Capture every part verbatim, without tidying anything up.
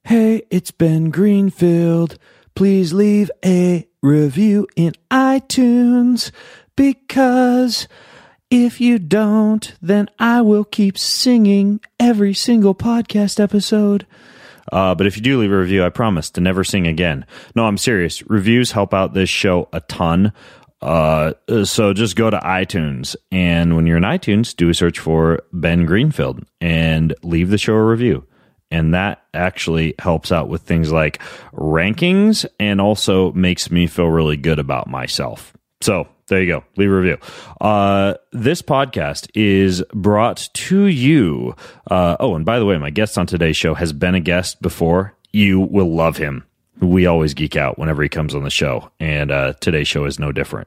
Hey, it's Ben Greenfield. Please leave a review in iTunes, because if you don't, then I will keep singing every single podcast episode. Uh, but if you do leave a review, I promise to never sing again. No, I'm serious. Reviews help out this show a ton. Uh, so just go to iTunes, and when you're in iTunes, do a search for Ben Greenfield and leave the show a review. And that actually helps out with things like rankings and also makes me feel really good about myself. So there you go. Leave a review. Uh, this podcast is brought to you. Uh, oh, and by the way, my guest on today's show has been a guest before. You will love him. We always geek out whenever he comes on the show, and uh, today's show is no different.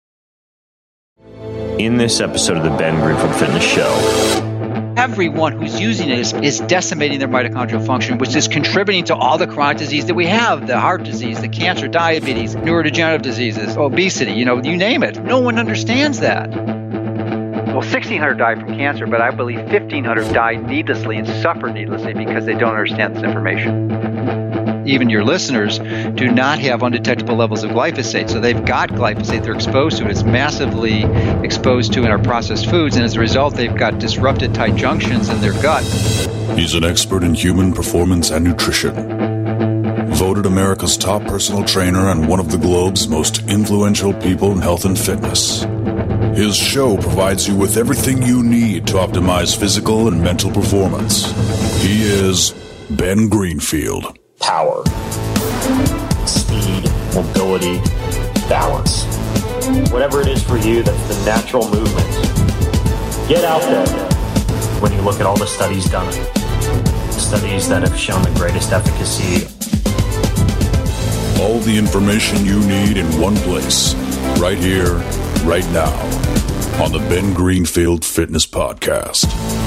In this episode of the Ben Greenfield Fitness Show, everyone who's using it is, is decimating their mitochondrial function, which is contributing to all the chronic disease that we have, the heart disease, the cancer, diabetes, neurodegenerative diseases, obesity, you know, you name it. No one understands that. Well, sixteen hundred died from cancer, but I believe fifteen hundred died needlessly and suffered needlessly because they don't understand this information. Even your listeners do not have undetectable levels of glyphosate. So they've got glyphosate. They're exposed to it. It's massively exposed to in our processed foods. And as a result, they've got disrupted tight junctions in their gut. He's an expert in human performance and nutrition. Voted America's top personal trainer and one of the globe's most influential people in health and fitness. His show provides you with everything you need to optimize physical and mental performance. He is Ben Greenfield. Power, speed, mobility, balance. Whatever it is for you, that's the natural movement. Get out there. When you look at all the studies done, studies that have shown the greatest efficacy. All the information you need in one place, right here, right now, on the Ben Greenfield Fitness Podcast.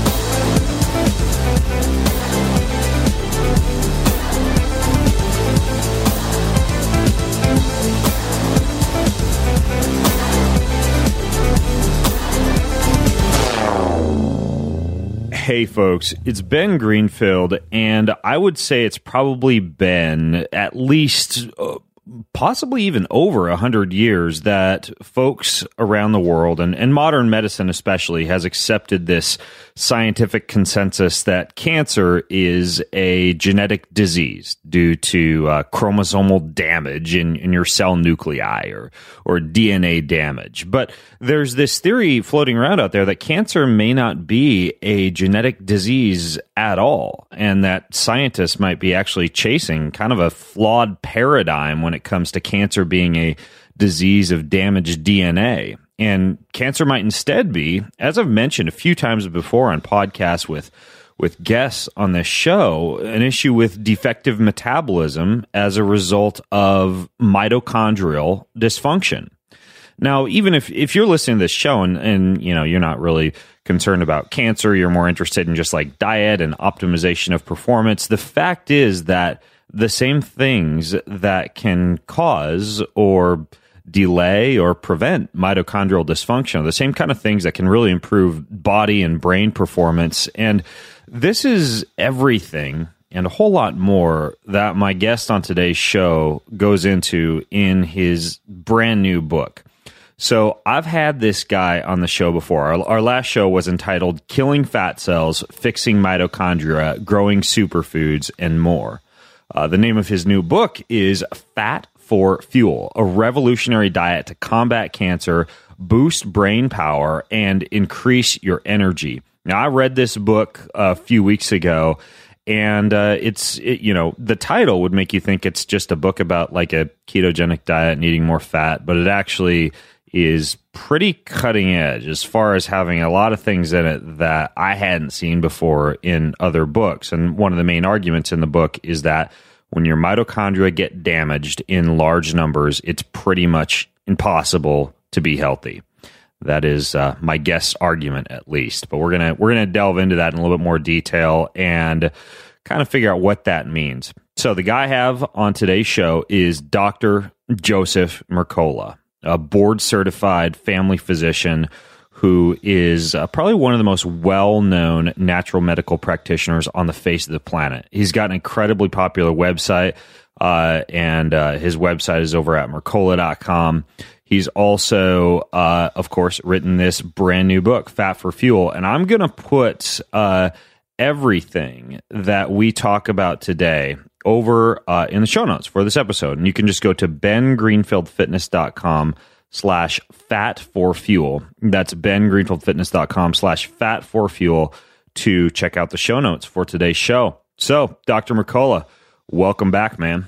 Hey folks, it's Ben Greenfield, and I would say it's probably been at least, uh, possibly even over a hundred years that folks around the world, and, and modern medicine especially, has accepted this scientific consensus that cancer is a genetic disease due to uh, chromosomal damage in, in your cell nuclei or, or D N A damage. But there's this theory floating around out there that cancer may not be a genetic disease at all, and that scientists might be actually chasing kind of a flawed paradigm when it comes to cancer being a disease of damaged D N A. And cancer might instead be, as I've mentioned a few times before on podcasts with with guests on this show, an issue with defective metabolism as a result of mitochondrial dysfunction. Now, even if, if you're listening to this show and, and you know you're not really concerned about cancer, you're more interested in just like diet and optimization of performance, the fact is that the same things that can cause or delay or prevent mitochondrial dysfunction are the same kind of things that can really improve body and brain performance. And this is everything and a whole lot more that my guest on today's show goes into in his brand new book. So I've had this guy on the show before. Our, our last show was entitled Killing Fat Cells, Fixing Mitochondria, Growing Superfoods, and More. Uh, the name of his new book is Fat for Fuel, a revolutionary diet to combat cancer, boost brain power, and increase your energy. Now, I read this book a few weeks ago, and uh, it's, it, you know, the title would make you think it's just a book about like a ketogenic diet and eating more fat, but it actually is pretty cutting edge as far as having a lot of things in it that I hadn't seen before in other books. And one of the main arguments in the book is that when your mitochondria get damaged in large numbers, it's pretty much impossible to be healthy. That is uh, my guest's argument, at least. But we're gonna we're gonna delve into that in a little bit more detail and kind of figure out what that means. So the guy I have on today's show is Doctor Joseph Mercola, a board-certified family physician who is uh, probably one of the most well-known natural medical practitioners on the face of the planet. He's got an incredibly popular website, uh, and uh, his website is over at Mercola dot com. He's also, uh, of course, written this brand new book, Fat for Fuel. And I'm going to put uh, everything that we talk about today over uh, in the show notes for this episode. And you can just go to ben greenfield fitness dot com slash fat for fuel. That's ben greenfield fitness dot com slash fat for fuel to check out the show notes for today's show. So, Doctor Mercola, welcome back, man.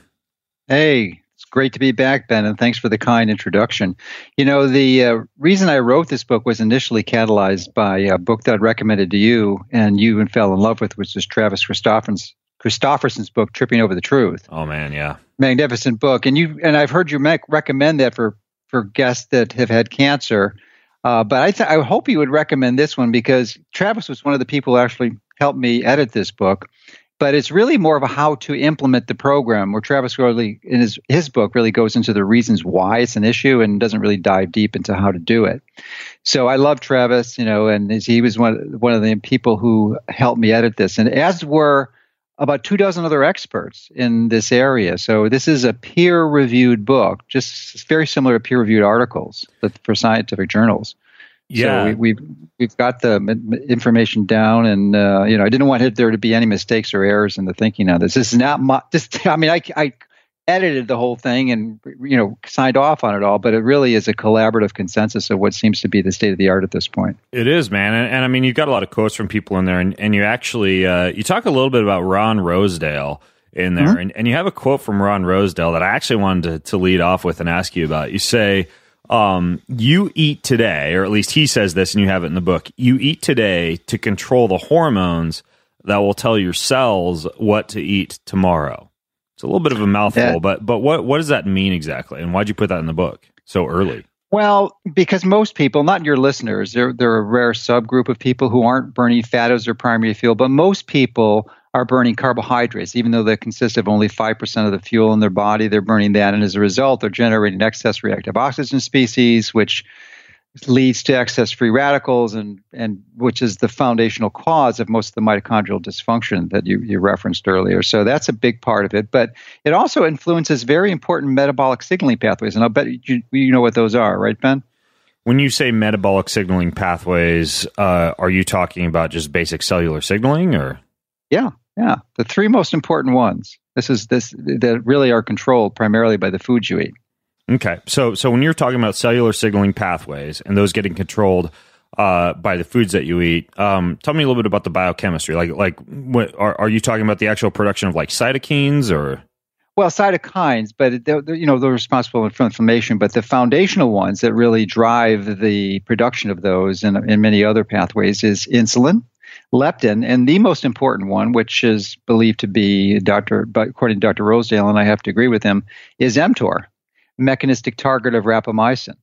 Hey. It's great to be back, Ben, and thanks for the kind introduction. You know, the uh, reason I wrote this book was initially catalyzed by a book that I recommended to you and you and fell in love with, which is Travis Christofferson's, Christofferson's book, Tripping Over the Truth. Oh, man, yeah. Magnificent book. And you and I've heard you make, recommend that for, for guests that have had cancer. Uh, but I, th- I hope you would recommend this one because Travis was one of the people who actually helped me edit this book. But it's really more of a how to implement the program, where Travis really, in his, his book, really goes into the reasons why it's an issue and doesn't really dive deep into how to do it. So I love Travis, you know, and he was one, one of the people who helped me edit this, and as were about two dozen other experts in this area. So this is a peer-reviewed book, just very similar to peer-reviewed articles for scientific journals. Yeah, so we, we've we've got the information down, and uh, you know, I didn't want there to be any mistakes or errors in the thinking on this. This is not my. Just, I mean, I, I edited the whole thing and you know signed off on it all, but it really is a collaborative consensus of what seems to be the state of the art at this point. It is, man, and, and I mean, you've got a lot of quotes from people in there, and, and you actually uh, you talk a little bit about Ron Rosedale in there, mm-hmm. and, and you have a quote from Ron Rosedale that I actually wanted to, to lead off with and ask you about. You say. Um, you eat today, or at least he says this, and you have it in the book. You eat today to control the hormones that will tell your cells what to eat tomorrow. It's a little bit of a mouthful, yeah. but but what what does that mean exactly, and why'd you put that in the book so early? Well, because most people, not your listeners, they're they're a rare subgroup of people who aren't burning fat as their primary fuel, but most people are burning carbohydrates, even though they consist of only five percent of the fuel in their body. They're burning that, and as a result, they're generating excess reactive oxygen species, which leads to excess free radicals, and and which is the foundational cause of most of the mitochondrial dysfunction that you, you referenced earlier. So that's a big part of it, but it also influences very important metabolic signaling pathways, and I'll bet you, you know what those are, right, Ben? When you say metabolic signaling pathways, uh, are you talking about just basic cellular signaling, or? Yeah. Yeah, the three most important ones. This is this that really are controlled primarily by the foods you eat. Okay, so so when you're talking about cellular signaling pathways and those getting controlled uh, by the foods that you eat, um, tell me a little bit about the biochemistry. Like like, what, are are you talking about the actual production of like cytokines or? Well, cytokines, but they're, they're, you know they're responsible for inflammation. But the foundational ones that really drive the production of those and, and many other pathways is insulin, leptin, and the most important one, which is believed to be Doctor, but according to Doctor Rosedale, and I have to agree with him, is mTOR, mechanistic target of rapamycin.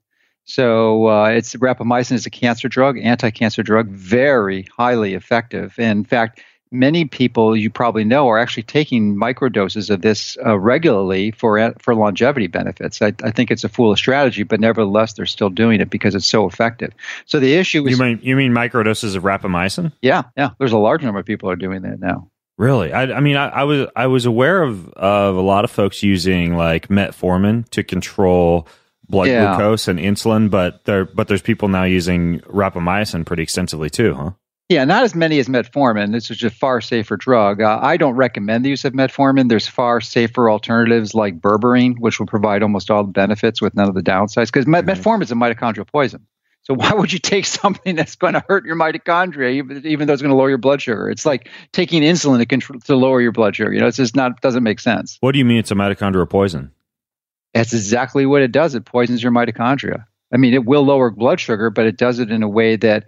So uh, it's rapamycin is a cancer drug, anti-cancer drug, very highly effective. And in fact, many people you probably know are actually taking microdoses of this uh, regularly for for longevity benefits. I, I think it's a foolish strategy, but nevertheless, they're still doing it because it's so effective. So the issue is... You mean, you mean microdoses of rapamycin? Yeah, yeah. There's a large number of people who are doing that now. Really? I, I mean, I, I was I was aware of, of a lot of folks using like metformin to control blood yeah. glucose and insulin, but there but there's people now using rapamycin pretty extensively too, huh? Yeah, not as many as metformin. This is a far safer drug. Uh, I don't recommend the use of metformin. There's far safer alternatives like berberine, which will provide almost all the benefits with none of the downsides. Because met- mm-hmm. metformin is a mitochondrial poison. So why would you take something that's going to hurt your mitochondria, even, even though it's going to lower your blood sugar? It's like taking insulin to, control, to lower your blood sugar. You know, it's just not doesn't make sense. What do you mean it's a mitochondrial poison? That's exactly what it does. It poisons your mitochondria. I mean, it will lower blood sugar, but it does it in a way that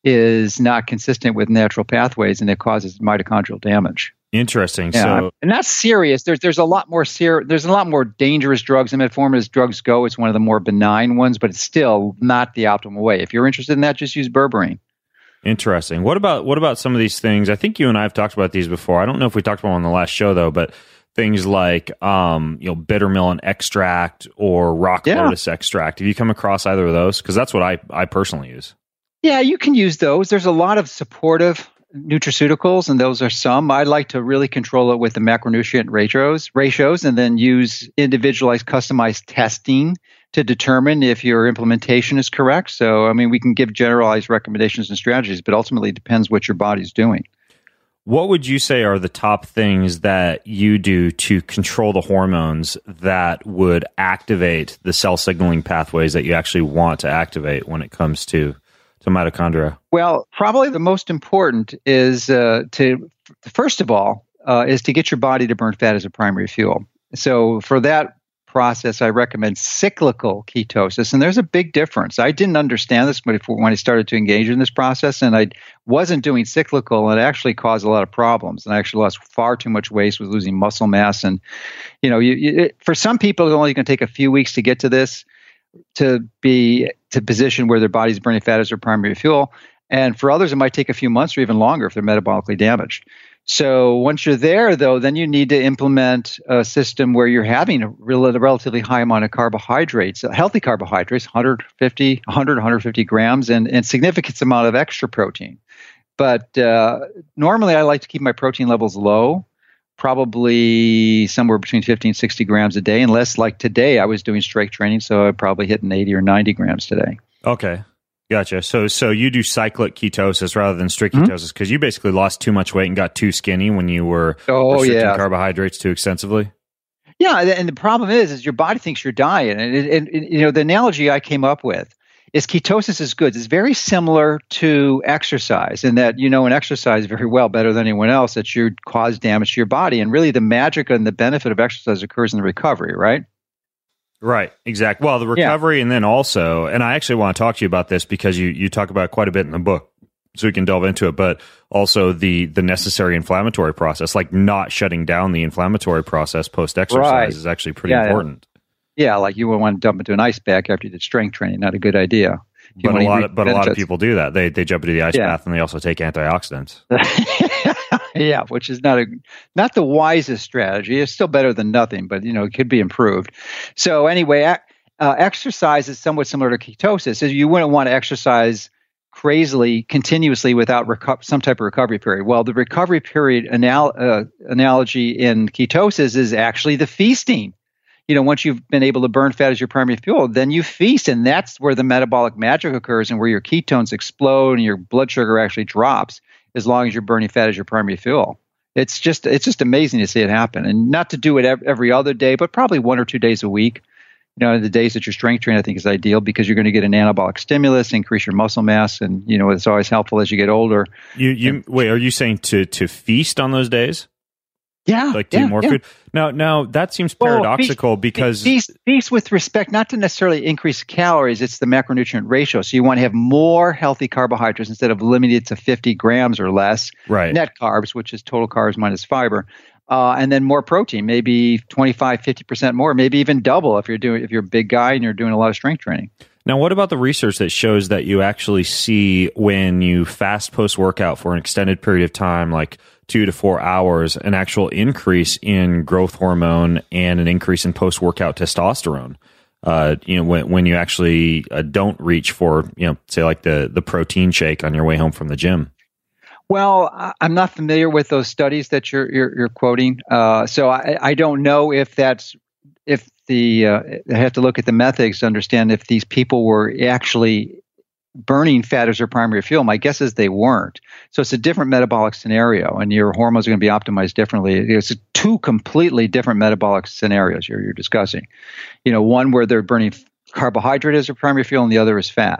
is not consistent with natural pathways, and it causes mitochondrial damage. Interesting. Yeah, so, and that's serious. There's there's a lot more ser- There's a lot more dangerous drugs in metformin as drugs go. It's one of the more benign ones, but it's still not the optimal way. If you're interested in that, just use berberine. Interesting. What about what about some of these things? I think you and I have talked about these before. I don't know if we talked about them on the last show though, but things like um, you know, bitter melon extract or rock yeah. lotus extract. Have you come across either of those? Because that's what I I personally use. Yeah, you can use those. There's a lot of supportive nutraceuticals, and those are some. I like to really control it with the macronutrient ratios, ratios, and then use individualized, customized testing to determine if your implementation is correct. So, I mean, we can give generalized recommendations and strategies, but ultimately it depends what your body's doing. What would you say are the top things that you do to control the hormones that would activate the cell signaling pathways that you actually want to activate when it comes to, to mitochondria? Well, probably the most important is uh, to, first of all, uh, is to get your body to burn fat as a primary fuel. So for that process, I recommend cyclical ketosis, and there's a big difference. I didn't understand this when I started to engage in this process, and I wasn't doing cyclical, and it actually caused a lot of problems. And I actually lost far too much weight, was losing muscle mass, and you know, you, you, it, for some people, it's only going to take a few weeks to get to this, to be to position where their body's burning fat as their primary fuel, and for others, it might take a few months or even longer if they're metabolically damaged. So once you're there, though, then you need to implement a system where you're having a relatively high amount of carbohydrates, healthy carbohydrates, one hundred fifty, one hundred, one hundred fifty grams, and, and significant amount of extra protein. But uh, normally I like to keep my protein levels low, probably somewhere between fifty and sixty grams a day, unless like today I was doing strength training, so I'd probably hit an eighty or ninety grams today. Okay. Gotcha. So, so you do cyclic ketosis rather than strict Mm-hmm. ketosis because you basically lost too much weight and got too skinny when you were Oh, restricting yeah. carbohydrates too extensively. Yeah, and the problem is, is your body thinks you're dying, and, and, and you know the analogy I came up with is ketosis is good. It's very similar to exercise in that you know an exercise very well, better than anyone else, that you cause damage to your body, and really the magic and the benefit of exercise occurs in the recovery, right? Right, exactly. Well, the recovery, yeah. And then also, and I actually want to talk to you about this because you, you talk about it quite a bit in the book, so we can delve into it, but also the the necessary inflammatory process, like not shutting down the inflammatory process post-exercise right. is actually pretty yeah, important. Yeah. yeah, like you would want to dump into an ice bath after you did strength training. Not a good idea. But a lot of but a lot of people do that. They they jump into the ice yeah. bath and they also take antioxidants. Yeah, which is not a not the wisest strategy. It's still better than nothing, but you know it could be improved. So anyway, uh, exercise is somewhat similar to ketosis. So you wouldn't want to exercise crazily continuously without reco- some type of recovery period. Well, the recovery period anal- uh, analogy in ketosis is actually the feasting. You know, once you've been able to burn fat as your primary fuel, then you feast, and that's where the metabolic magic occurs and where your ketones explode and your blood sugar actually drops as long as you're burning fat as your primary fuel. It's just it's just amazing to see it happen, and not to do it every other day, but probably one or two days a week. You know, the days that you're strength training, I think is ideal because you're going to get an anabolic stimulus, increase your muscle mass, and you know it's always helpful as you get older. You you and, wait, are you saying to to feast on those days? Yeah, like to yeah, eat more yeah. food. Now, now that seems paradoxical well, feast, because feast, feast with respect, not to necessarily increase calories. It's the macronutrient ratio. So you want to have more healthy carbohydrates instead of limiting it to fifty grams or less. Right. Net carbs, which is total carbs minus fiber, uh, and then more protein, maybe twenty-five, fifty percent more, maybe even double if you're doing if you're a big guy and you're doing a lot of strength training. Now, what about the research that shows that you actually see when you fast post-workout for an extended period of time, like two to four hours, an actual increase in growth hormone and an increase in post-workout testosterone? Uh, you know, when when you actually uh, don't reach for, you know, say like the the protein shake on your way home from the gym. Well, I'm not familiar with those studies that you're you're, you're quoting, uh, so I, I don't know if that's if the uh, I have to look at the methods to understand if these people were actually burning fat as their primary fuel. My guess is they weren't. So it's a different metabolic scenario, and your hormones are going to be optimized differently. It's two completely different metabolic scenarios you're, you're discussing. You know, one where they're burning carbohydrate as their primary fuel, and the other is fat.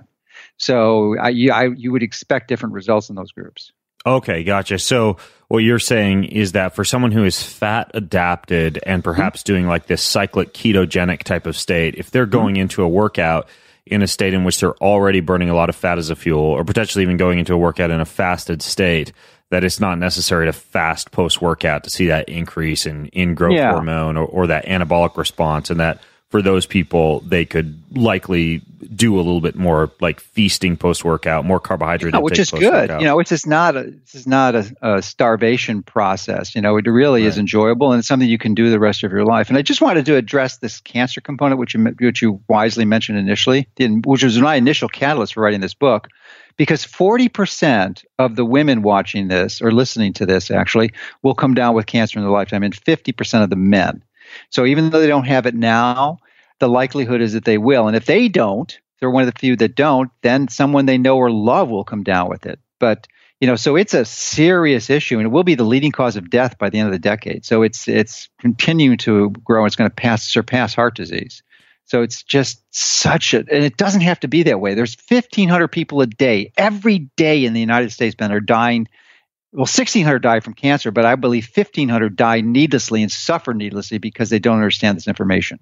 So I, you, I, you would expect different results in those groups. Okay, gotcha. So what you're saying is that for someone who is fat adapted and perhaps mm-hmm. doing like this cyclic ketogenic type of state, if they're going mm-hmm. into a workout in a state in which they're already burning a lot of fat as a fuel, or potentially even going into a workout in a fasted state, that it's not necessary to fast post-workout to see that increase in, in growth yeah. hormone or, or that anabolic response, and that for those people, they could likely do a little bit more like feasting post-workout, more carbohydrate yeah, intake which is post-workout. good. You know, it's just not a this is not a, a starvation process. You know, it really Right. is enjoyable, and it's something you can do the rest of your life. And I just wanted to address this cancer component, which you which you wisely mentioned initially, which was my initial catalyst for writing this book, because forty percent of the women watching this or listening to this actually will come down with cancer in their lifetime, and fifty percent of the men. So even though they don't have it now, the likelihood is that they will. And if they don't, if they're one of the few that don't, then someone they know or love will come down with it. But you know, so it's a serious issue, and it will be the leading cause of death by the end of the decade. So it's it's continuing to grow. It's going to pass surpass heart disease. So it's just such a, and it doesn't have to be that way. There's fifteen hundred people a day, every day in the United States, Ben, are dying. Well, sixteen hundred die from cancer, but I believe fifteen hundred die needlessly and suffer needlessly because they don't understand this information.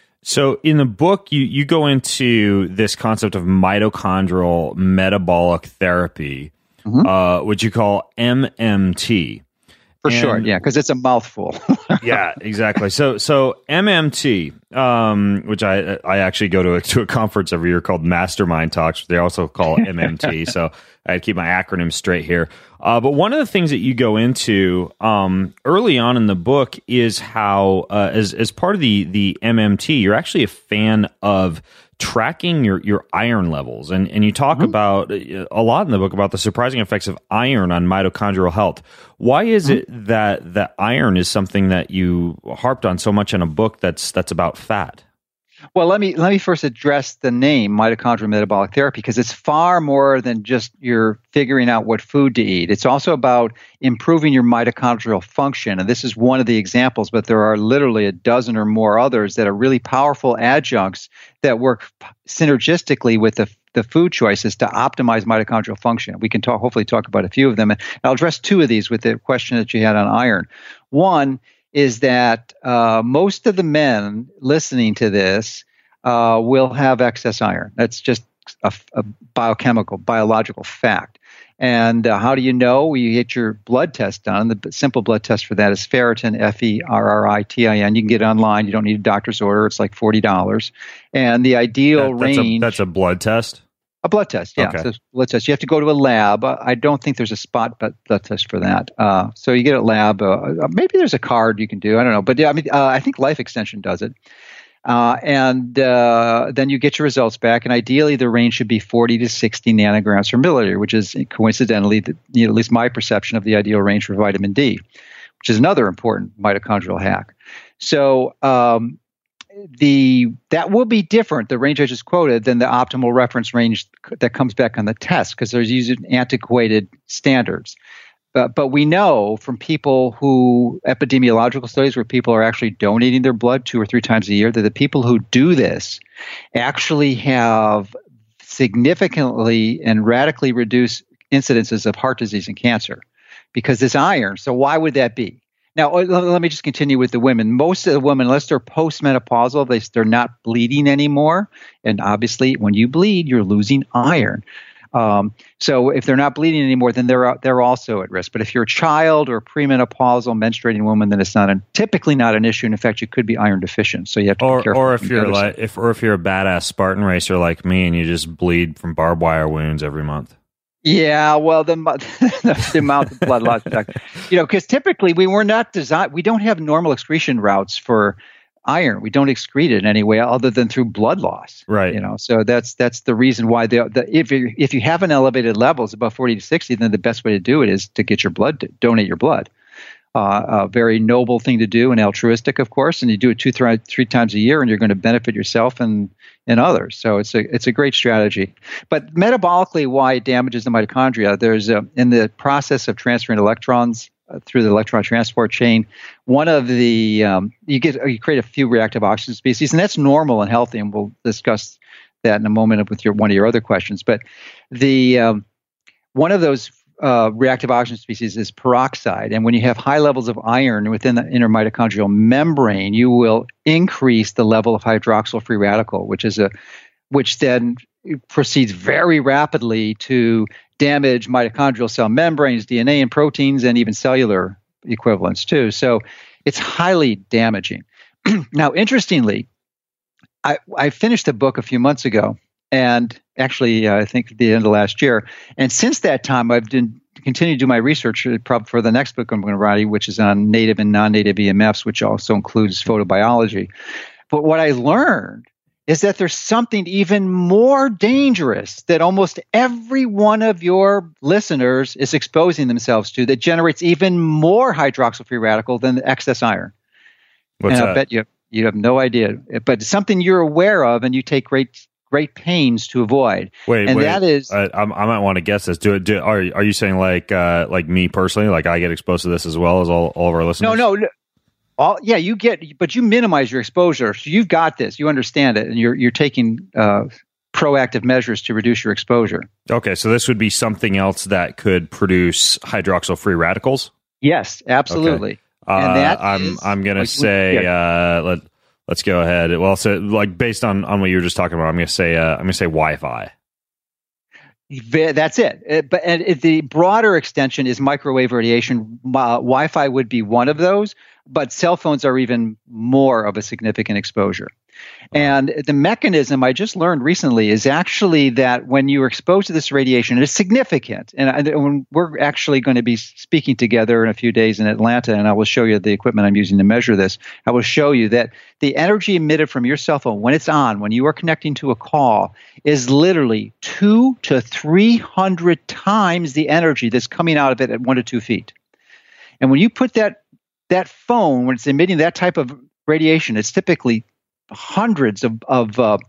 So in the book, you, you go into this concept of mitochondrial metabolic therapy, mm-hmm. uh, which you call M M T. For and, short, yeah, because it's a mouthful. Yeah, exactly. So so M M T, um, which I I actually go to a, to a conference every year called Mastermind Talks. They also call it M M T. So I keep my acronyms straight here. Uh, but one of the things that you go into um, early on in the book is how, uh, as as part of the the M M T, you're actually a fan of tracking your, your iron levels. And, and you talk mm-hmm. about a lot in the book about the surprising effects of iron on mitochondrial health. Why is mm-hmm. it that, that iron is something that you harped on so much in a book that's that's about fat? Well, let me let me first address the name mitochondrial metabolic therapy, because it's far more than just you're figuring out what food to eat. It's also about improving your mitochondrial function. And this is one of the examples, but there are literally a dozen or more others that are really powerful adjuncts that work synergistically with the the food choices to optimize mitochondrial function. We can talk, hopefully talk about a few of them. And I'll address two of these with the question that you had on iron. One is that uh, most of the men listening to this uh, will have excess iron. That's just a, a biochemical, biological fact. And uh, how do you know? You get your blood test done. The simple blood test for that is ferritin, F E R R I T I N. You can get it online. You don't need a doctor's order. It's like forty dollars. And the ideal that, that's range... A, that's a blood test? A blood test, yeah. Okay. So blood test. You have to go to a lab. I don't think there's a spot blood test for that. Uh, so you get a lab. Uh, maybe there's a card you can do. I don't know. But yeah, I mean, uh, I think Life Extension does it. Uh, and uh, then you get your results back. And ideally, the range should be forty to sixty nanograms per milliliter, which is coincidentally, the, you know, at least my perception of the ideal range for vitamin D, which is another important mitochondrial hack. So um, the that will be different, the range I just quoted, than the optimal reference range that comes back on the test, because they're using antiquated standards. But, but we know from people who, epidemiological studies where people are actually donating their blood two or three times a year, that the people who do this actually have significantly and radically reduced incidences of heart disease and cancer because this iron. So why would that be? Now, let me just continue with the women. Most of the women, unless they're postmenopausal, they, they're not bleeding anymore. And obviously, when you bleed, you're losing iron. Um, so if they're not bleeding anymore, then they're they're also at risk. But if you're a child or a premenopausal menstruating woman, then it's not a, typically not an issue. And in fact, you could be iron deficient. So you have to or, be careful. Or if you're like, if or if you're a badass Spartan racer like me, and you just bleed from barbed wire wounds every month. Yeah, well, the, the amount of blood loss, you know, because typically we were not designed. We don't have normal excretion routes for iron. We don't excrete it in any way other than through blood loss. Right. You know, so that's that's the reason why the, the if you if you have an elevated levels above forty to sixty, then the best way to do it is to get your blood, to donate your blood. Uh, a very noble thing to do and altruistic, of course, and you do it two, three, three times a year, and you're going to benefit yourself and and others. So it's a it's a great strategy. But metabolically, why it damages the mitochondria? There's a, in the process of transferring electrons uh, through the electron transport chain, one of the um, you get you create a few reactive oxygen species, and that's normal and healthy, and we'll discuss that in a moment with your one of your other questions. But the um, one of those Uh, reactive oxygen species is peroxide. And when you have high levels of iron within the inner mitochondrial membrane, you will increase the level of hydroxyl free radical, which is a, which then proceeds very rapidly to damage mitochondrial cell membranes, D N A and proteins, and even cellular equivalents too. So it's highly damaging. Now, interestingly, I, I finished a book a few months ago, and actually, uh, I think at the end of last year. And since that time, I've been continued to do my research for the next book I'm going to write, which is on native and non-native E M Fs, which also includes photobiology. But what I learned is that there's something even more dangerous that almost every one of your listeners is exposing themselves to that generates even more hydroxyl free radical than the excess iron. What's and that? I bet you you have no idea, but it's something you're aware of and you take great great pains to avoid. Wait, and wait. that is, I, I might want to guess this. Do it. Do, are are you saying like uh, like me personally? Like I get exposed to this as well as all, all of our listeners? no, no, no. All, yeah, you get, but you minimize your exposure. So you've got this, you understand it, and you're you're taking uh, proactive measures to reduce your exposure. Okay, so this would be something else that could produce hydroxyl free radicals. Yes, absolutely. Okay. Uh, and that I'm is, I'm gonna like, say yeah. uh, let let's go ahead. Well, so like based on, on what you were just talking about, I'm gonna say uh, I'm gonna say Wi-Fi. That's it. it but and it, the broader extension is microwave radiation. Uh, Wi-Fi would be one of those, but cell phones are even more of a significant exposure. And the mechanism I just learned recently is actually that when you are exposed to this radiation, it's significant. And, and we're actually going to be speaking together in a few days in Atlanta, and I will show you the equipment I'm using to measure this. I will show you that the energy emitted from your cell phone when it's on, when you are connecting to a call, is literally two to three hundred times the energy that's coming out of it at one to two feet. And when you put that that phone, when it's emitting that type of radiation, it's typically hundreds of, of uh,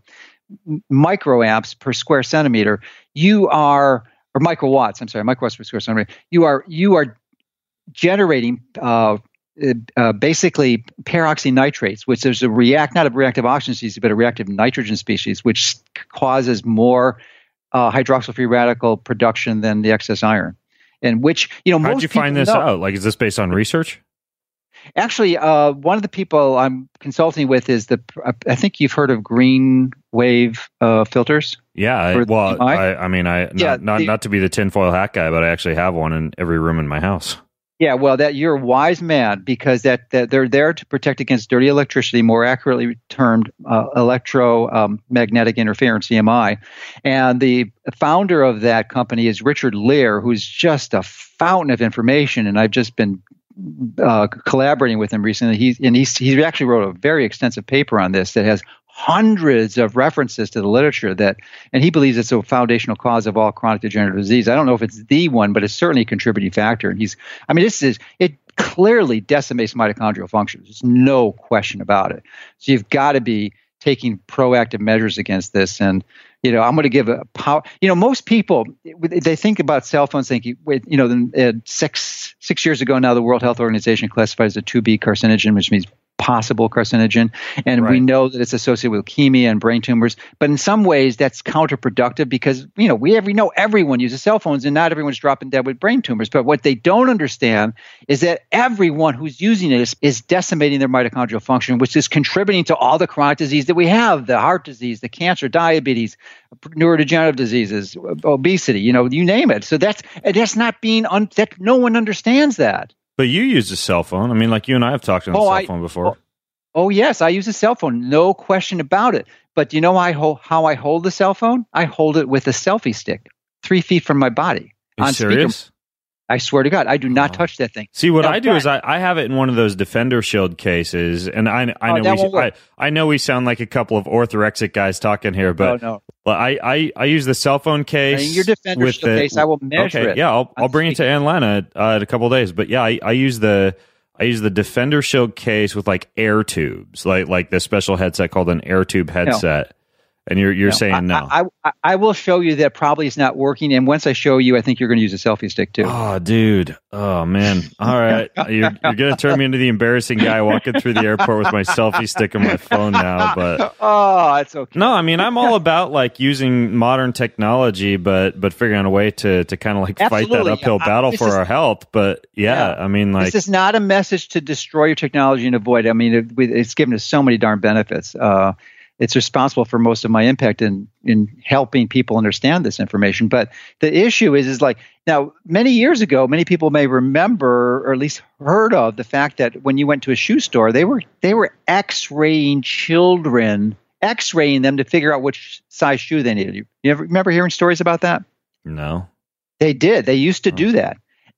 microamps per square centimeter. You are, or microwatts. I'm sorry, microwatts per square centimeter. You are you are generating uh, uh, basically peroxynitrates, which is a react not a reactive oxygen species, but a reactive nitrogen species, which causes more uh, hydroxyl free radical production than the excess iron. And which you know, how'd most you find people this know. out? Like, is this based on research? Actually, uh, one of the people I'm consulting with is the. I think you've heard of green wave uh, filters. Yeah, I, for the well, T M I? I, I mean, I not Yeah, not, the- not to be the tinfoil hat guy, but I actually have one in every room in my house. Yeah, well, that you're a wise man because that, that they're there to protect against dirty electricity, more accurately termed uh, electromagnetic interference, E M I. And the founder of that company is Richard Lear, who's just a fountain of information. And I've just been uh, collaborating with him recently. He's and he's he actually wrote a very extensive paper on this that has hundreds of references to the literature that, and he believes it's a foundational cause of all chronic degenerative disease. I don't know if it's the one, but it's certainly a contributing factor. And he's, I mean, this is, it clearly decimates mitochondrial function. There's no question about it. So you've got to be taking proactive measures against this. And, you know, I'm going to give a power, you know, most people, they think about cell phones thinking, wait, you know, uh, six, six years ago now, the World Health Organization classified as a two B carcinogen, which means possible carcinogen. And Right. we know that it's associated with leukemia and brain tumors. But in some ways, that's counterproductive because, you know, we, have, we know everyone uses cell phones and not everyone's dropping dead with brain tumors. But what they don't understand is that everyone who's using it is, is decimating their mitochondrial function, which is contributing to all the chronic disease that we have, the heart disease, the cancer, diabetes, neurodegenerative diseases, obesity, you know, you name it. So that's, that's not being, un, that no one understands that. But you use a cell phone. I mean, like you and I have talked on the Oh, cell I- phone before. Oh, yes, I use a cell phone, no question about it. But you know how I hold, how I hold the cell phone? I hold it with a selfie stick, three feet from my body. Are you on speaker. serious? I swear to God, I do not Oh. touch that thing. See, what Now, I do but- is I, I have it in one of those Defender Shield cases, and I I Oh, know that we won't I, work. I know we sound like a couple of orthorexic guys talking here, but no, no. well, I, I I use the cell phone case. In your Defender with Shield the, case, I will measure okay, it. yeah, I'll on I'll bring it to speaker. Atlanta uh, in a couple of days. But yeah, I, I use the I use the Defender Shield case with like air tubes, like like the special headset called an air tube headset. And you're you're No, saying I, no? I, I, I will show you that probably is not working. And once I show you, I think you're going to use a selfie stick too. Oh, dude. Oh, man. All right. You're, you're going to turn me into the embarrassing guy walking through the airport with my selfie stick on my phone now. But oh, it's okay. no, I mean, I'm all about like using modern technology, but but figuring out a way to, to kind of like fight that Absolutely. uphill I- battle this for is- our health. But yeah, Yeah. I mean, like, This is not a message to destroy your technology and avoid it. I mean, it, it's given us so many darn benefits. Uh, it's responsible for most of my impact in in helping people understand this information. But the issue is, is like now, many years ago, many people may remember or at least heard of the fact that when you went to a shoe store, they were they were X-raying children, X-raying them to figure out which size shoe they needed. You, you ever remember hearing stories about that? no. They did. They used to do that.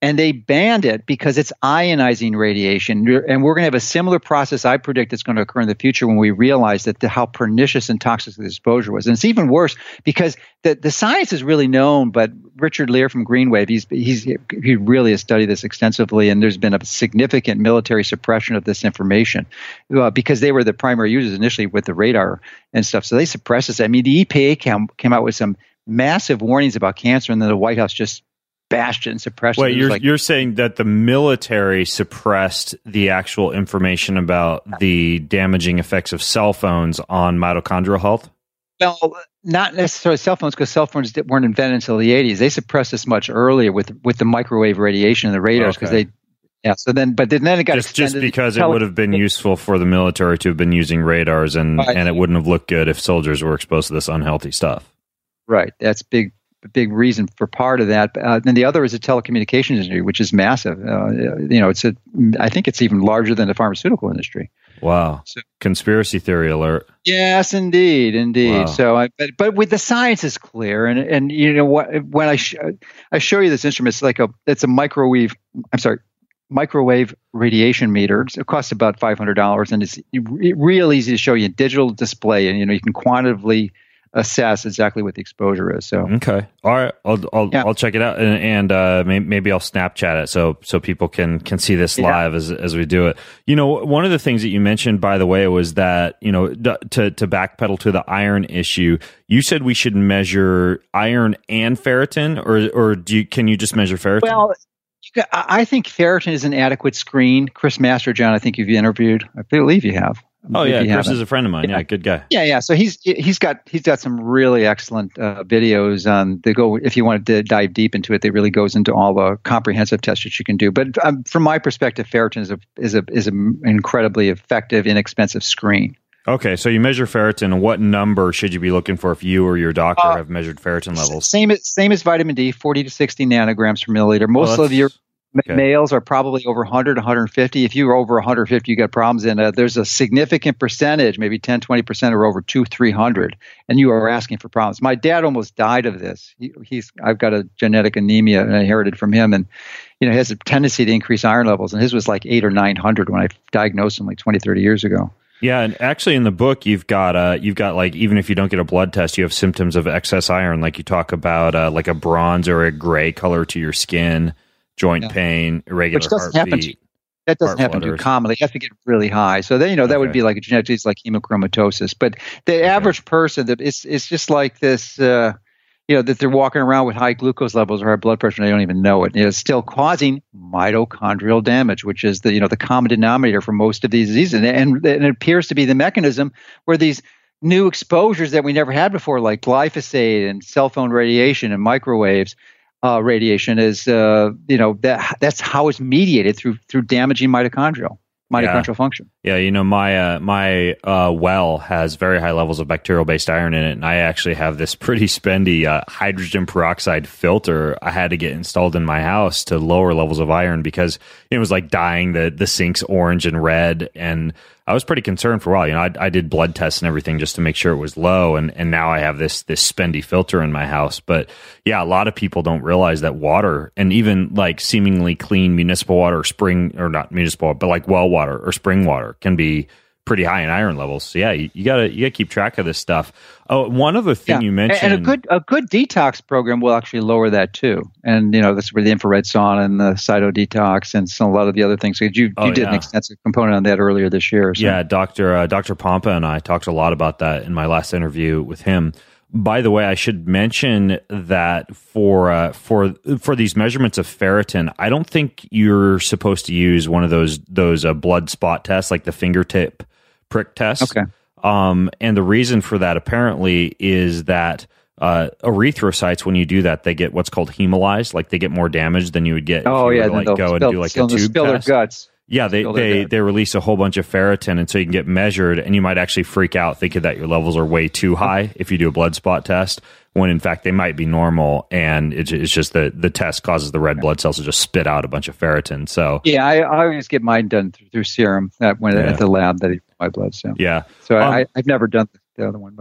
And they banned it because it's ionizing radiation. And we're going to have a similar process, I predict, that's going to occur in the future when we realize that the, how pernicious and toxic the exposure was. And it's even worse because the, the science is really known, but Richard Lear from Greenwave, he's, he's, he really has studied this extensively, and there's been a significant military suppression of this information uh, because they were the primary users initially with the radar and stuff. So they suppressed this. I mean, the E P A came, came out with some massive warnings about cancer, and then the White House just bashed it and suppressed it. Wait, you're, like, you're saying that the military suppressed the actual information about the damaging effects of cell phones on mitochondrial health? Well, not necessarily cell phones, because cell phones weren't invented until the eighties. They suppressed this much earlier with with the microwave radiation and the radars, because okay. they, yeah. So then, but then, then it got just extended. just because tele- it would have been useful for the military to have been using radars, and right. and it wouldn't have looked good if soldiers were exposed to this unhealthy stuff. Right. That's big. A big reason for part of that. Uh, then the other is the telecommunications industry, which is massive. Uh, you know, it's a. I think it's even larger than the pharmaceutical industry. Wow! So, conspiracy theory alert. Yes, indeed, indeed. Wow. So, I, but but with the science is clear, and and you know what? When I sh- I show you this instrument, it's like a it's a microwave. I'm sorry, microwave radiation meter. It costs about five hundred dollars, and it's real easy to show you. Digital display, and you know you can quantitatively assess exactly what the exposure is. So okay, all right, I'll I'll, yeah. I'll check it out, and, and uh, maybe, maybe I'll Snapchat it so so people can can see this live yeah. as as we do it. You know, one of the things that you mentioned, by the way, was that you know d- to to backpedal to the iron issue. You said we should measure iron and ferritin, or or do you, can you just measure ferritin? Well, I think ferritin is an adequate screen. Chris Masterjohn, I think you've interviewed. I believe you have. Oh yeah, Chris is a friend of mine. Yeah. yeah, good guy. Yeah, yeah. So he's he's got he's got some really excellent uh, videos on. They go if you wanted to dive deep into it. They really goes into all the comprehensive tests that you can do. But um, from my perspective, ferritin is a is a is an incredibly effective, inexpensive screen. Okay, so you measure ferritin. What number should you be looking for if you or your doctor uh, have measured ferritin levels? Same as same as vitamin D, forty to sixty nanograms per milliliter. Most well, of your Okay. males are probably over one hundred, one hundred fifty. If you're over one hundred fifty, you got problems. And uh, there's a significant percentage, maybe ten, twenty percent are over two, three hundred. And you are asking for problems. My dad almost died of this. He, he's, I've got a genetic anemia and I inherited from him. And, you know, he has a tendency to increase iron levels. And his was like eight or nine hundred when I diagnosed him like twenty, thirty years ago. Yeah, and actually in the book you've got uh you've got like even if you don't get a blood test, you have symptoms of excess iron, like you talk about uh, like a bronze or a gray color to your skin. Joint yeah. pain, irregular Which doesn't heartbeat. Happen to, that doesn't happen too commonly. You have to get really high. So then, you know, that okay. would be like a genetic disease like hemochromatosis. But the okay. average person, that it's it's just like this, uh, you know, that they're walking around with high glucose levels or high blood pressure and they don't even know it. And it's still causing mitochondrial damage, which is the, you know, the common denominator for most of these diseases. And, and, and it appears to be the mechanism where these new exposures that we never had before, like glyphosate and cell phone radiation and microwaves, Uh, radiation is, uh, you know, that that's how it's mediated through through damaging mitochondrial mitochondrial yeah. function. Yeah, you know, my uh, my uh, well has very high levels of bacterial-based iron in it, and I actually have this pretty spendy uh, hydrogen peroxide filter I had to get installed in my house to lower levels of iron because it was like dyeing the the sinks orange and red, and I was pretty concerned for a while. You know, I, I did blood tests and everything just to make sure it was low, and, and now I have this this spendy filter in my house. But yeah, a lot of people don't realize that water, and even like seemingly clean municipal water, or spring or not municipal, but like well water or spring water can be pretty high in iron levels. So yeah, you, you gotta you gotta keep track of this stuff. Oh, one other thing yeah. you mentioned, and a good a good detox program will actually lower that too. And you know, that's where the infrared sauna and the cyto detox and some, a lot of the other things. So you oh, you did yeah. an extensive component on that earlier this year. So. Yeah, Doctor Uh, Doctor Pompa and I talked a lot about that in my last interview with him. By the way, I should mention that for uh, for for these measurements of ferritin, I don't think you're supposed to use one of those those uh, blood spot tests like the fingertip prick test. Okay. Um, and the reason for that apparently is that uh, erythrocytes, when you do that, they get what's called hemolyzed, like they get more damage than you would get. Oh if you yeah, were to, like go spill, and do like spill, a tube spill test. Their guts. Yeah, they they, they release a whole bunch of ferritin, and so you can get measured, and you might actually freak out thinking that your levels are way too high if you do a blood spot test, when in fact they might be normal, and it's, it's just that the test causes the red blood cells to just spit out a bunch of ferritin. So yeah, I, I always get mine done through, through serum at, when, yeah. at the lab that I my blood. So yeah, so um, I, I've never done the other one, but.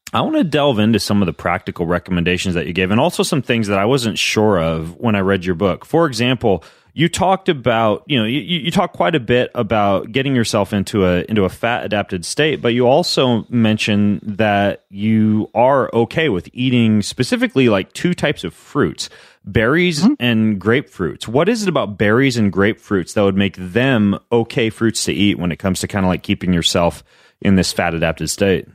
I want to delve into some of the practical recommendations that you gave, and also some things that I wasn't sure of when I read your book. For example, you talked about, you know, you, you talk quite a bit about getting yourself into a into a fat adapted state, but you also mentioned that you are okay with eating specifically like two types of fruits, berries mm-hmm. and grapefruits. What is it about berries and grapefruits that would make them okay fruits to eat when it comes to kind of like keeping yourself in this fat adapted state?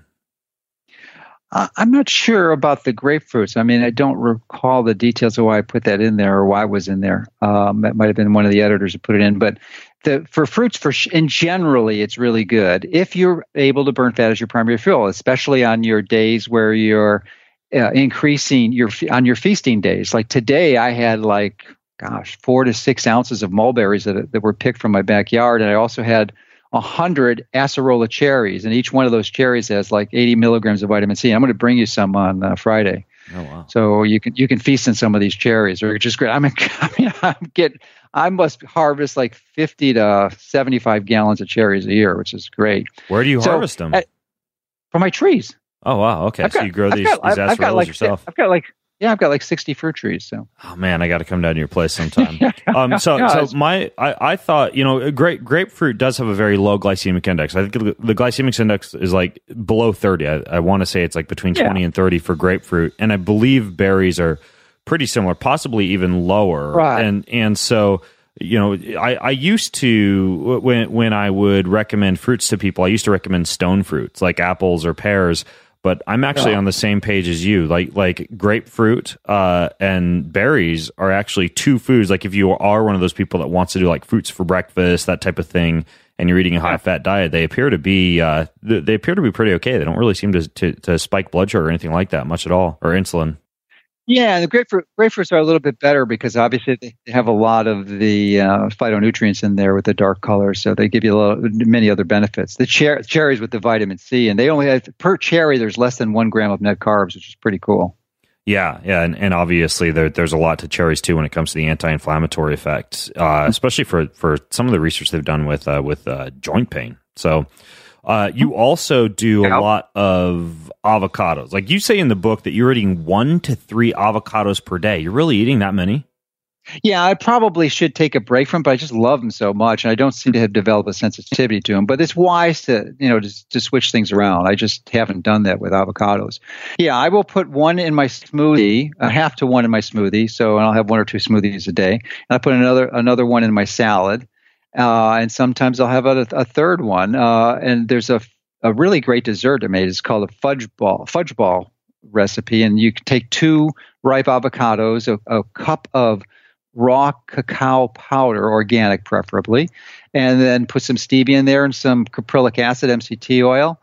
Uh, I'm not sure about the grapefruits. I mean, I don't recall the details of why I put that in there or why it was in there. Um, that might have been one of the editors who put it in. But the, for fruits, for sh- in generally, it's really good if you're able to burn fat as your primary fuel, especially on your days where you're uh, increasing your on your feasting days. Like today, I had like, gosh, four to six ounces of mulberries that that were picked from my backyard, and I also had a hundred acerola cherries, and each one of those cherries has like eighty milligrams of vitamin C. I'm going to bring you some on uh, Friday. Oh wow! So you can you can feast on some of these cherries, they're just great. I mean, I mean, I'm get I must harvest like fifty to seventy-five gallons of cherries a year, which is great. Where do you so, harvest them? At, from my trees. Oh wow! Okay, I've so got, you grow I've these, got, these I've, I've got acerolas like, yourself? I've got like. Yeah, I've got like sixty fruit trees. So, oh man, I got to come down to your place sometime. um, so, yeah, so my, I, I thought, you know, grape grapefruit does have a very low glycemic index. I think the glycemic index is like below thirty. I, I want to say it's like between twenty yeah. and thirty for grapefruit, and I believe berries are pretty similar, possibly even lower. Right. And and so, you know, I, I used to when when I would recommend fruits to people, I used to recommend stone fruits like apples or pears. But I'm actually oh. on the same page as you. Like like grapefruit uh, and berries are actually two foods. Like if you are one of those people that wants to do like fruits for breakfast, that type of thing, and you're eating a high fat diet, they appear to be uh, they appear to be pretty okay. They don't really seem to, to to spike blood sugar or anything like that much at all, or insulin. Yeah, the grapefruit grapefruits are a little bit better because obviously they have a lot of the uh, phytonutrients in there with the dark color, so they give you a lot, many other benefits. The cher- cherries with the vitamin C, and they only have, per cherry there's less than one gram of net carbs, which is pretty cool. Yeah, yeah, and, and obviously there, there's a lot to cherries too when it comes to the anti-inflammatory effect, uh, especially for, for some of the research they've done with uh, with uh, joint pain. So. Uh, you also do a lot of avocados. Like you say in the book that you're eating one to three avocados per day. You're really eating that many? Yeah, I probably should take a break from them, but I just love them so much, and I don't seem to have developed a sensitivity to them. But it's wise to, you know, to, to switch things around. I just haven't done that with avocados. Yeah, I will put one in my smoothie, a half to one in my smoothie, so and I'll have one or two smoothies a day. And I put another another one in my salad. Uh, and sometimes I'll have a, a third one. Uh, and there's a, a really great dessert I made. It's called a fudge ball, fudge ball recipe. And you can take two ripe avocados, a, a cup of raw cacao powder, organic preferably, and then put some stevia in there and some caprylic acid, M C T oil,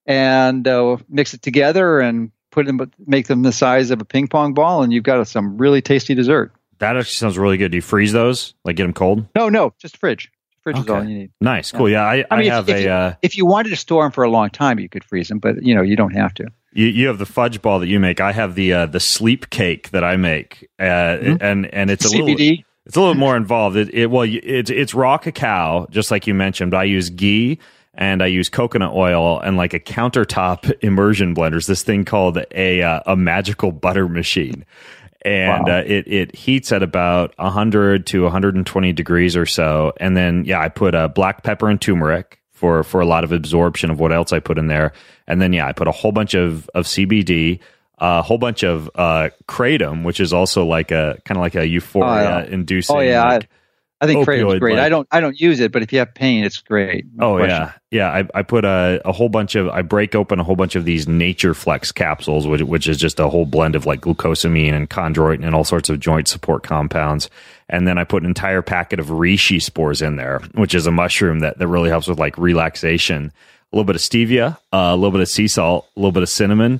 and uh, mix it together and put them, make them the size of a ping pong ball, and you've got some really tasty dessert. That actually sounds really good. Do you freeze those? Like get them cold? No, no, just fridge. Fridge okay. is all you need. Nice, cool. Yeah, I, I, mean, I have if, a. If you, uh, if you wanted to store them for a long time, you could freeze them, but you know you don't have to. You, you have the fudge ball that you make. I have the uh, the sleep cake that I make, uh, mm-hmm. and and it's a C B D. little it's a little more involved. It, it well, it's it's raw cacao, just like you mentioned. But I use ghee and I use coconut oil and like a countertop immersion blender. It's this thing called a uh, a magical butter machine. And wow. uh, it, it heats at about one hundred to one hundred twenty degrees or so. And then, yeah, I put uh, black pepper and turmeric for, for a lot of absorption of what else I put in there. And then, yeah, I put a whole bunch of, of C B D, a whole bunch of uh, kratom, which is also like a kind of like a euphoria-inducing. Oh, yeah. Like, I think kratom's great. Like, I don't I don't use it, but if you have pain, it's great. No oh, question. yeah. Yeah, I, I put a, a whole bunch of, I break open a whole bunch of these Nature Flex capsules, which, which is just a whole blend of like glucosamine and chondroitin and all sorts of joint support compounds. And then I put an entire packet of reishi spores in there, which is a mushroom that, that really helps with like relaxation. A little bit of stevia, uh, a little bit of sea salt, a little bit of cinnamon.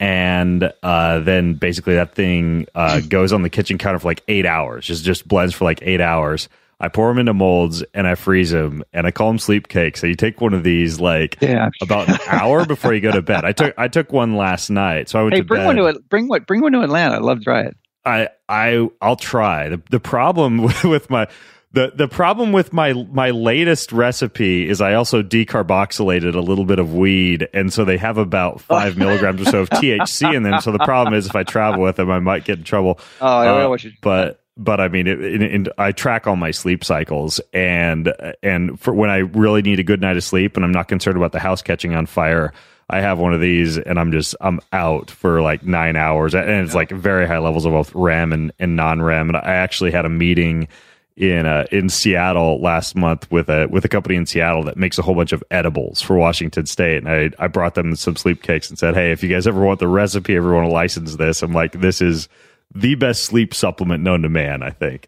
And uh, then basically that thing uh, goes on the kitchen counter for like eight hours. Just just blends for like eight hours. I pour them into molds and I freeze them, and I call them sleep cakes. So you take one of these like yeah. about an hour before you go to bed. I took I took one last night, so I went hey, to bring bed. one to bring what bring one to Atlanta. I'd love to try it. I I I'll try. The the problem with, with my The the problem with my my latest recipe is I also decarboxylated a little bit of weed, and so they have about five milligrams or so of T H C in them. So the problem is if I travel with them, I might get in trouble. Oh, I don't uh, know what you. But but I mean, it, it, it, I track all my sleep cycles, and and for when I really need a good night of sleep, and I'm not concerned about the house catching on fire, I have one of these, and I'm just I'm out for like nine hours, and it's like very high levels of both R E M and, and non-R E M. And I actually had a meeting in uh, in Seattle last month with a with a company in Seattle that makes a whole bunch of edibles for Washington State, and I I brought them some sleep cakes and said, hey, if you guys ever want the recipe, ever want to license this, I'm like, this is the best sleep supplement known to man, I think.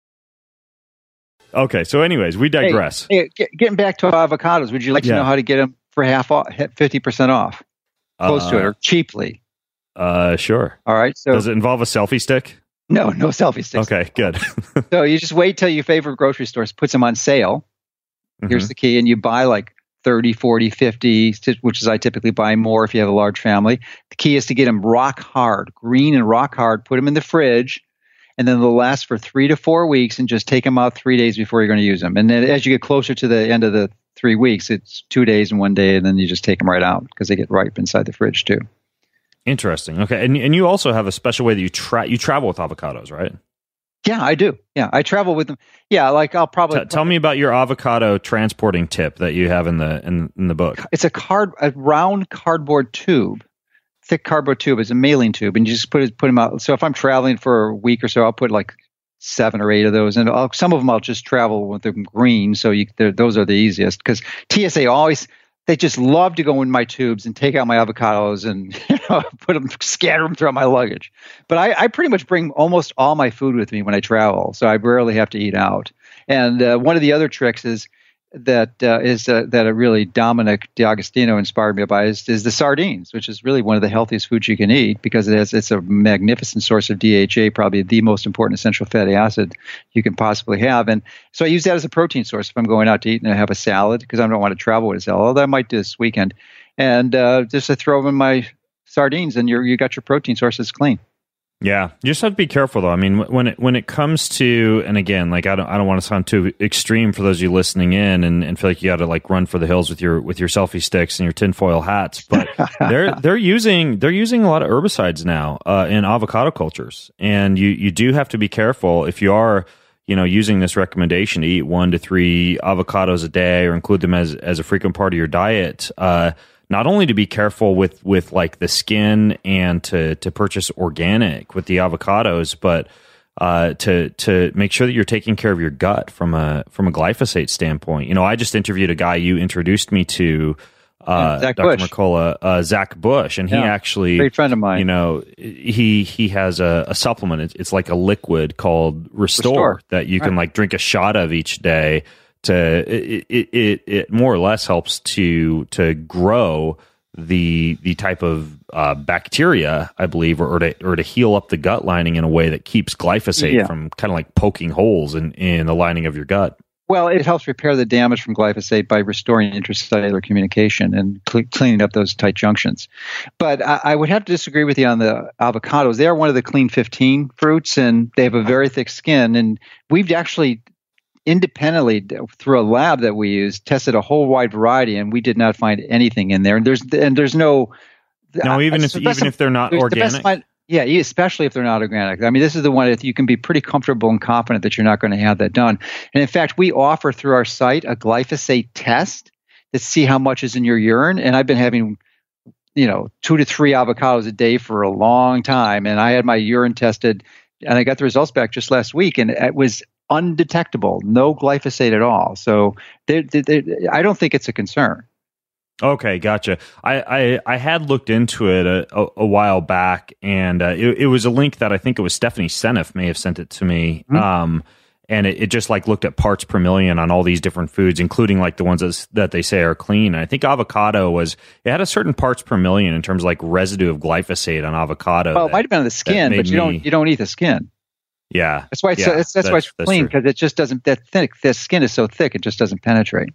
Okay, so anyways, we digress. Hey, hey, getting back to avocados, would you like to yeah. know how to get them for half off, fifty percent off, close uh, to it, or cheaply? Uh, sure. All right. So does it involve a selfie stick? No, no selfie sticks. Okay, good. So you just wait till your favorite grocery store puts them on sale. Mm-hmm. Here's the key. And you buy like thirty, forty, fifty, which is I typically buy more if you have a large family. The key is to get them rock hard, green and rock hard, put them in the fridge, and then they'll last for three to four weeks and just take them out three days before you're going to use them. And then as you get closer to the end of the three weeks, it's two days and one day, and then you just take them right out because they get ripe inside the fridge too. Interesting. Okay, and and you also have a special way that you tra- you travel with avocados, right? Yeah, I do. Yeah, I travel with them. Yeah, like I'll probably T- tell me about your avocado transporting tip that you have in the in, in the book. It's a card, a round cardboard tube, thick cardboard tube. It's a mailing tube, and you just put it put them out. So if I'm traveling for a week or so, I'll put like seven or eight of those, and I'll, some of them I'll just travel with them green. So you, those are the easiest because T S A always. They just love to go in my tubes and take out my avocados and you know, put them, scatter them throughout my luggage. But I, I pretty much bring almost all my food with me when I travel, so I rarely have to eat out. And uh, one of the other tricks is that uh, is uh, that a really Dominic D'Agostino inspired me by is, is the sardines, which is really one of the healthiest foods you can eat because it has it's a magnificent source of D H A, probably the most important essential fatty acid you can possibly have. And so I use that as a protein source if I'm going out to eat and I have a salad because I don't want to travel with a salad, although I might do this weekend. And uh, just to throw them in my sardines, and you you got your protein sources clean. Yeah, you just have to be careful though. I mean, when it when it comes to, and again, like I don't I don't want to sound too extreme for those of you listening in, and, and feel like you got to like run for the hills with your with your selfie sticks and your tinfoil hats. But they're they're using they're using a lot of herbicides now uh, in avocado cultures, and you you do have to be careful if you are you know using this recommendation to eat one to three avocados a day or include them as as a frequent part of your diet. Uh, Not only to be careful with, with like the skin and to, to purchase organic with the avocados, but uh, to to make sure that you're taking care of your gut from a from a glyphosate standpoint. You know, I just interviewed a guy you introduced me to, uh, Zach Doctor Bush. Mercola, uh, Zach Bush, and he Yeah, actually, great friend of mine. You know, he he has a, a supplement. It's, it's like a liquid called Restore, Restore. that you can Right. like drink a shot of each day. To it, it, it, it more or less helps to to grow the the type of uh, bacteria, I believe, or, or to or to heal up the gut lining in a way that keeps glyphosate Yeah. from kind of like poking holes in, in the lining of your gut. Well, it helps repair the damage from glyphosate by restoring intracellular communication and cl- cleaning up those tight junctions. But I, I would have to disagree with you on the avocados. They are one of the clean fifteen fruits, and they have a very thick skin. And we've actually independently, through a lab that we use, tested a whole wide variety, and we did not find anything in there. And there's and there's no No, even uh, if the best even if they're not there's the organic. best find- Yeah, especially if they're not organic. I mean, this is the one that you can be pretty comfortable and confident that you're not going to have that done. And in fact, we offer through our site a glyphosate test to see how much is in your urine. And I've been having, you know, two to three avocados a day for a long time. And I had my urine tested, and I got the results back just last week, and it was undetectable, no glyphosate at all. So they, they, they, I don't think it's a concern. Okay, gotcha. I, I, I had looked into it a, a, a while back, and uh, it, it was a link that I think it was Stephanie Seneff may have sent it to me. Mm-hmm. Um, and it, it just like looked at parts per million on all these different foods, including like the ones that, that they say are clean. And I think avocado was, it had a certain parts per million in terms of like residue of glyphosate on avocado. Well, that, it might have been on the skin, but you me, don't you don't eat the skin. Yeah, that's why it's yeah, so, that's, that's, that's why it's that's clean, because it just doesn't. That thick, the skin is so thick, it just doesn't penetrate.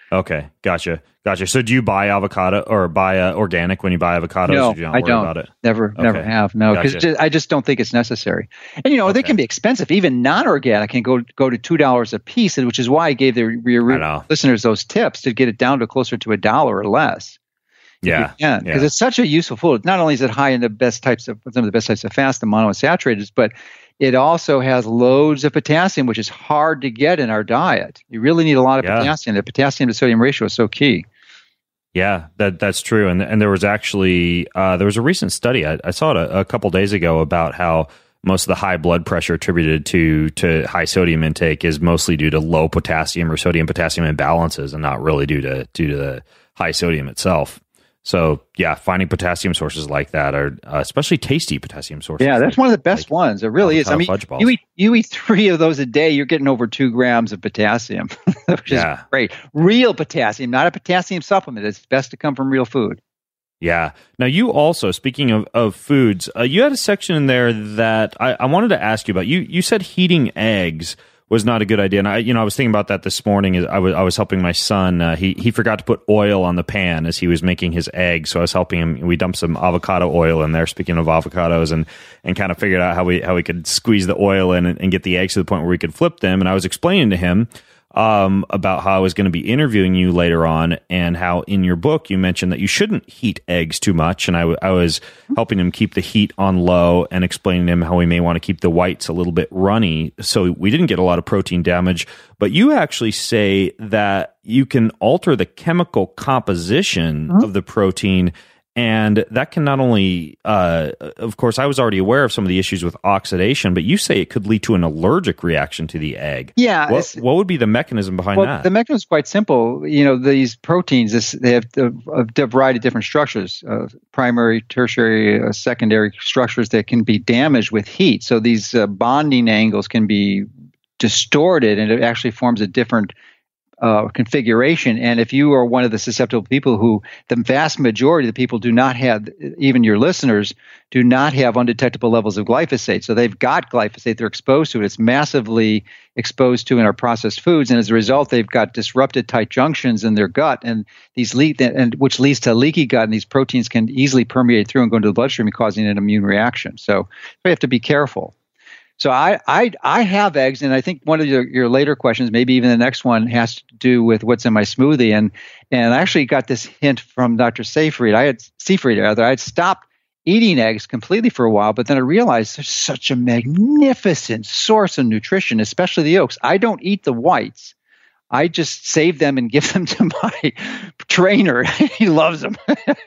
Okay, gotcha, gotcha. So do you buy avocado or buy uh, organic when you buy avocados? No, or do you not I worry don't. About it? Never, Okay. never have. No, because Gotcha. I just don't think it's necessary. And you know, they Okay. can be expensive. Even non-organic can go go to two dollars a piece, which is why I gave the, your I know. listeners those tips to get it down to closer to a dollar or less. Yeah, because yeah. it's such a useful food. Not only is it high in the best types of some of the best types of fats, the monounsaturated, but it also has loads of potassium, which is hard to get in our diet. You really need a lot of Yeah. potassium. The potassium to sodium ratio is so key. Yeah, that that's true. And and there was actually uh, there was a recent study I, I saw it a, a couple days ago about how most of the high blood pressure attributed to to high sodium intake is mostly due to low potassium or sodium potassium imbalances, and not really due to due to the high sodium itself. So yeah, finding potassium sources like that are uh, especially tasty potassium sources. Yeah, that's like, one of the best like ones. It really is. I avocado mean, fudge balls. you eat you eat three of those a day, you're getting over two grams of potassium, which Yeah. is great. Real potassium, not a potassium supplement. It's best to come from real food. Yeah. Now, you also, speaking of, of foods, uh, you had a section in there that I, I wanted to ask you about. You you said heating eggs was not a good idea, and I, you know, I was thinking about that this morning. As I was I was helping my son. Uh, he he forgot to put oil on the pan as he was making his eggs, so I was helping him. We dumped some avocado oil in there. Speaking of avocados, and and kind of figured out how we how we could squeeze the oil in and, and get the eggs to the point where we could flip them. And I was explaining to him um, about how I was going to be interviewing you later on, and how in your book you mentioned that you shouldn't heat eggs too much. And I, w- I was helping him keep the heat on low and explaining to him how we may want to keep the whites a little bit runny so we didn't get a lot of protein damage. But you actually say that you can alter the chemical composition Mm-hmm. of the protein. And that can not only, uh, of course, I was already aware of some of the issues with oxidation, but you say it could lead to an allergic reaction to the egg. Yeah. What, it's- what would be the mechanism behind Well, that? the mechanism is quite simple. You know, these proteins, this, they have a, a variety of different structures, uh, primary, tertiary, uh, secondary structures that can be damaged with heat. So these uh, bonding angles can be distorted, and it actually forms a different uh, configuration. And if you are one of the susceptible people who, the vast majority of the people do not have, even your listeners, do not have undetectable levels of glyphosate. So they've got glyphosate, they're exposed to it. It's massively exposed to in our processed foods. And as a result, they've got disrupted tight junctions in their gut, and these leak, and which leads to leaky gut. And these proteins can easily permeate through and go into the bloodstream, causing an immune reaction. So we have to be careful. So I, I I have eggs, and I think one of your, your later questions, maybe even the next one, has to do with what's in my smoothie. And and I actually got this hint from Doctor Seyfried. I had Seyfried rather. I had stopped eating eggs completely for a while, but then I realized there's such a magnificent source of nutrition, especially the yolks. I don't eat the whites. I just save them and give them to my trainer. He loves them.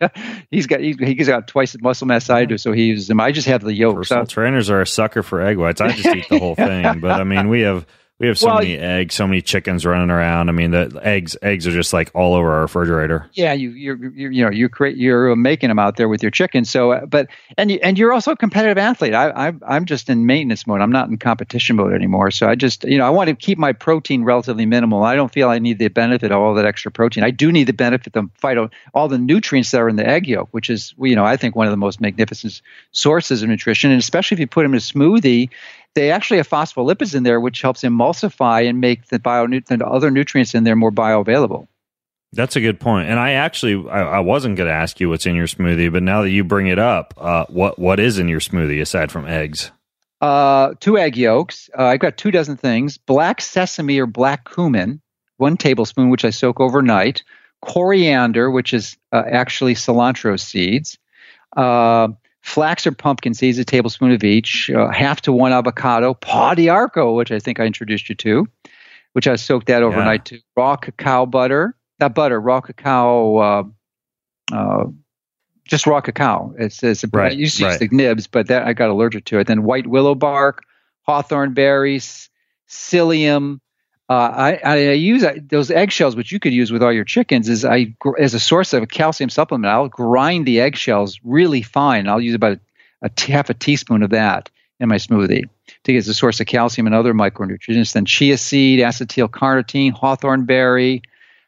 he's got he's, he's got twice the muscle mass I do, so he uses them. I just have the yolks. Personal trainers are a sucker for egg whites. I just eat the whole thing. But I mean, we have we have so Well, many eggs, so many chickens running around. I mean, the eggs eggs are just like all over our refrigerator. Yeah, you you're, you're you know you create you're making them out there with your chickens. So, uh, but and you, and you're also a competitive athlete. I, I I'm just in maintenance mode. I'm not in competition mode anymore. So I just you know I want to keep my protein relatively minimal. I don't feel I need the benefit of all that extra protein. I do need the benefit of phyto all the nutrients that are in the egg yolk, which is you know I think one of the most magnificent sources of nutrition. And especially if you put them in a smoothie, they actually have phospholipids in there, which helps emulsify and make the bio the other nutrients in there more bioavailable. That's a good point. And I actually, I, I wasn't going to ask you what's in your smoothie, but now that you bring it up, uh, what what is in your smoothie aside from eggs? Uh, two egg yolks. Uh, I've got two dozen things. Black sesame or black cumin, one tablespoon, which I soak overnight. Coriander, which is uh, actually cilantro seeds. Uh, flax or pumpkin seeds, a tablespoon of each. Uh, half to one avocado. Pau d'arco, which I think I introduced you to, which I soaked that overnight Yeah. too. Raw cacao butter. Not butter, raw cacao. Uh, uh, just raw cacao. It's, it's a, Right, I used to use right. the nibs, but that I got allergic to it. Then white willow bark, hawthorn berries, psyllium. Uh, I, I use uh, those eggshells, which you could use with all your chickens, is I gr- as a source of a calcium supplement. I'll grind the eggshells really fine. I'll use about a, a t- half a teaspoon of that in my smoothie to get as a source of calcium and other micronutrients. Then chia seed, acetyl-carnitine, hawthorn berry,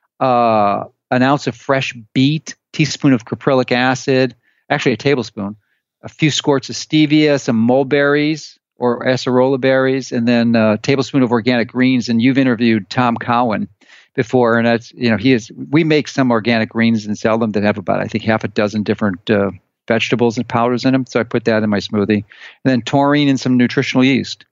uh, an ounce of fresh beet, teaspoon of caprylic acid, actually a tablespoon, a few squirts of stevia, some mulberries or acerola berries, and then a tablespoon of organic greens. And you've interviewed Tom Cowan, before, and that's you know he is. We make some organic greens and sell them that have about I think half a dozen different uh, vegetables and powders in them. So I put that in my smoothie, and then taurine and some nutritional yeast.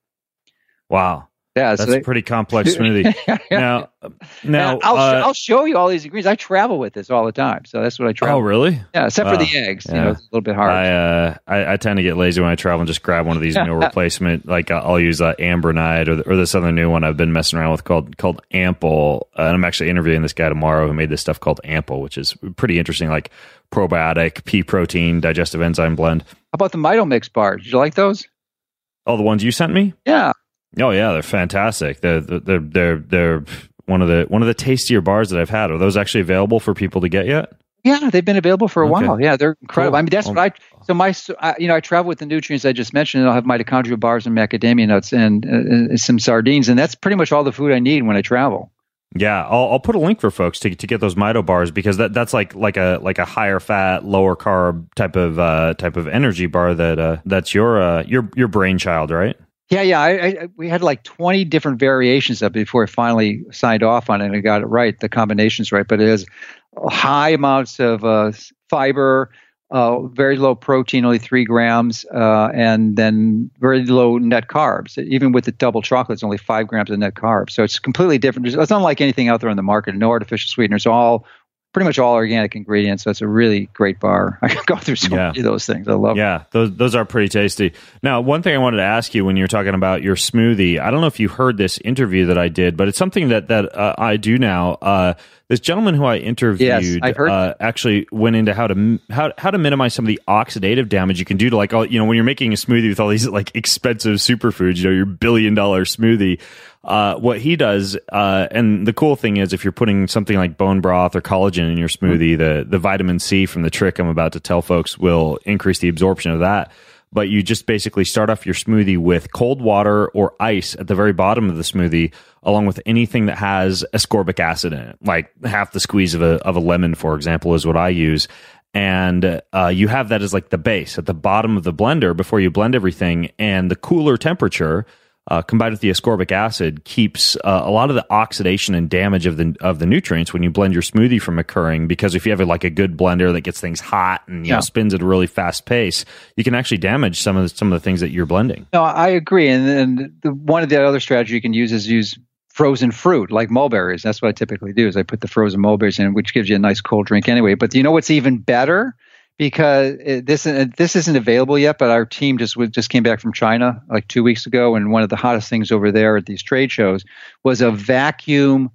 Wow. Yeah, that's so they, a pretty complex smoothie. now, now I'll, uh, I'll show you all these ingredients. I travel with this all the time, so that's what I travel. Oh, really? Yeah, except uh, for the eggs. Yeah. You know, it's a little bit hard. I, uh, I I tend to get lazy when I travel and just grab one of these meal replacement. Like uh, I'll use uh, Ambronite or the, or this other new one I've been messing around with called called Ample. Uh, and I'm actually interviewing this guy tomorrow who made this stuff called Ample, which is pretty interesting. Like probiotic, pea protein, digestive enzyme blend. How about the Mitomix bars? Did you like those? Oh, the ones you sent me? Yeah. Oh yeah, they're fantastic. They're they're they're they're one of the one of the tastier bars that I've had. Are those actually available for people to get yet? Yeah, they've been available for a Okay. while. Yeah, they're incredible. Cool. I mean, that's Well, what I. So my, I, you know, I travel with the nutrients I just mentioned, and I'll have mitochondrial bars and macadamia nuts and, uh, and some sardines, and that's pretty much all the food I need when I travel. Yeah, I'll, I'll put a link for folks to to get those Mito bars because that, that's like like a like a higher fat, lower carb type of uh, type of energy bar that uh, that's your uh, your your brainchild, right? Yeah, yeah. I, I, we had like twenty different variations of it before I finally signed off on it and I got it right, the combinations right. But it has high amounts of uh, fiber, uh, very low protein, only three grams, uh, and then very low net carbs. Even with the double chocolate, it's only five grams of net carbs. So it's completely different. It's unlike anything out there on the market. No artificial sweeteners, all pretty much all organic ingredients. So it's a really great bar. I can go through so Yeah. many of those things. I love Yeah, those those are pretty tasty. Now, one thing I wanted to ask you when you're talking about your smoothie, I don't know if you heard this interview that I did, but it's something that that uh, I do now. Uh, this gentleman who I interviewed Yes, I've heard uh, actually went into how to how how to minimize some of the oxidative damage you can do to like all you know when you're making a smoothie with all these like expensive superfoods, you know, your billion dollar smoothie. Uh, what he does, uh, and the cool thing is, if you're putting something like bone broth or collagen in your smoothie, the the vitamin C from the trick I'm about to tell folks will increase the absorption of that. But you just basically start off your smoothie with cold water or ice at the very bottom of the smoothie, along with anything that has ascorbic acid in it, like half the squeeze of a of a lemon, for example, is what I use. And uh, you have that as like the base at the bottom of the blender before you blend everything, and the cooler temperature. Uh, combined with the ascorbic acid, keeps uh, a lot of the oxidation and damage of the of the nutrients when you blend your smoothie from occurring. Because if you have a, like a good blender that gets things hot and you Yeah. know spins at a really fast pace, you can actually damage some of the, some of the things that you're blending. No, I agree. And then the, one of the other strategies you can use is use frozen fruit like mulberries. That's what I typically do is I put the frozen mulberries in, which gives you a nice cold drink anyway. But you know what's even better? Because it, this this isn't available yet, but our team just just came back from China like two weeks ago, and one of the hottest things over there at these trade shows was a vacuum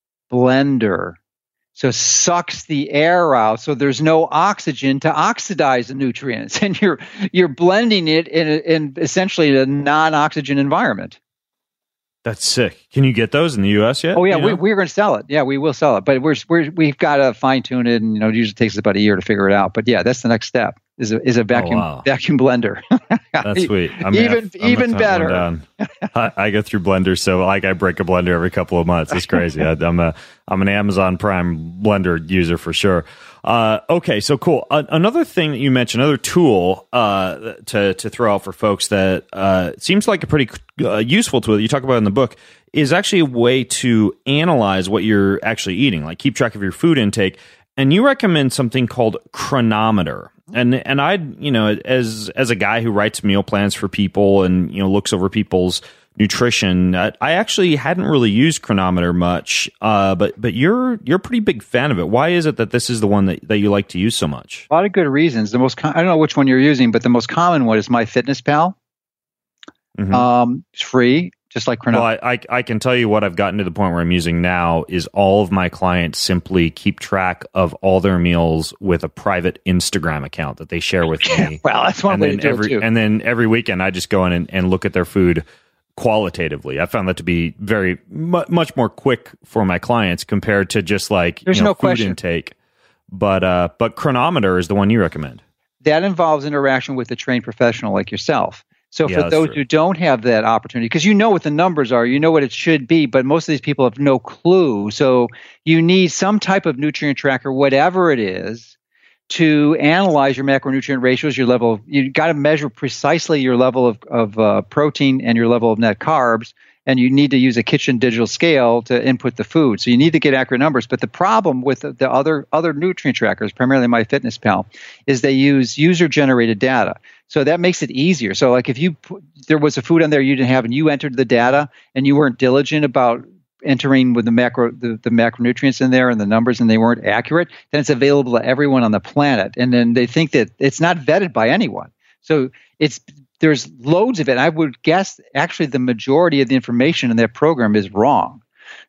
blender. So it sucks the air out, so there's no oxygen to oxidize the nutrients, and you're you're blending it in, a, in essentially a non-oxygen environment. That's sick. Can you get those in the U S yet? Oh yeah, You we, know? we're going to sell it. Yeah, we will sell it, but we're we're we've got to fine tune it, and you know, it usually takes us about a year to figure it out. But yeah, that's the next step is a is a vacuum Oh, wow. vacuum blender. That's sweet. I'm gonna even have- I'm gonna even hunt one better. down. I, I go through blenders, so like I break a blender every couple of months. It's crazy. I, I'm a I'm an Amazon Prime blender user for sure. Uh, okay, so cool. Uh, another thing that you mentioned, another tool uh, to to throw out for folks that uh, seems like a pretty uh, useful tool that you talk about in the book is actually a way to analyze what you're actually eating, like keep track of your food intake. And you recommend something called Cronometer. And and I, you know, as as a guy who writes meal plans for people and, you know, looks over people's nutrition, I, I actually hadn't really used Cronometer much. Uh, but but you're you're a pretty big fan of it. Why is it that this is the one that, that you like to use so much? A lot of good reasons. The most com- I don't know which one you're using, but the most common one is MyFitnessPal. Mhm. Um, it's free, just like Cronometer. Well, I, I I can tell you what I've gotten to the point where I'm using now is all of my clients simply keep track of all their meals with a private Instagram account that they share with me. Well, that's one and way then to do every it too. and then every weekend I just go in and, and look at their food qualitatively. I found that to be very mu- much more quick for my clients compared to just like There's you know, no food question. intake. But uh, but Cronometer is the one you recommend. That involves interaction with a trained professional like yourself. So Yeah, for that's those true. who don't have that opportunity, because you know what the numbers are, you know what it should be, but most of these people have no clue. So you need some type of nutrient tracker, whatever it is, to analyze your macronutrient ratios, your level of, you got to measure precisely your level of, of uh, protein and your level of net carbs, and you need to use a kitchen digital scale to input the food. So you need to get accurate numbers. But the problem with the, the other other nutrient trackers, primarily MyFitnessPal, is they use user-generated data. So that makes it easier. So like if you put, there was a food on there you didn't have, and you entered the data, and you weren't diligent about entering with the macro the, the macronutrients in there and the numbers, and they weren't accurate, then it's available to everyone on the planet. And then they think that it's not vetted by anyone. So it's there's loads of it. I would guess actually the majority of the information in that program is wrong.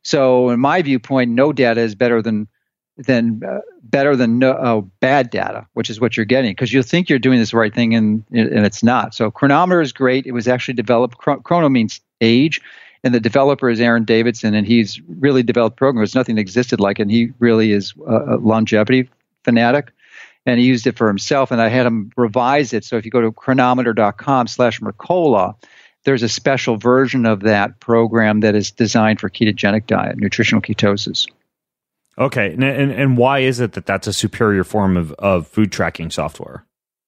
So in my viewpoint, no data is better than than uh, better than no, uh, bad data, which is what you're getting, because you think you're doing this right thing and and it's not. So Chronometer is great. It was actually developed. Chrono means age. And the developer is Aaron Davidson, and he's really developed programs. Nothing existed like it, and he really is a longevity fanatic, and he used it for himself, and I had him revise it. So if you go to chronometer.com slash Mercola, there's a special version of that program that is designed for ketogenic diet, nutritional ketosis. Okay, and, and, and why is it that that's a superior form of, of food tracking software?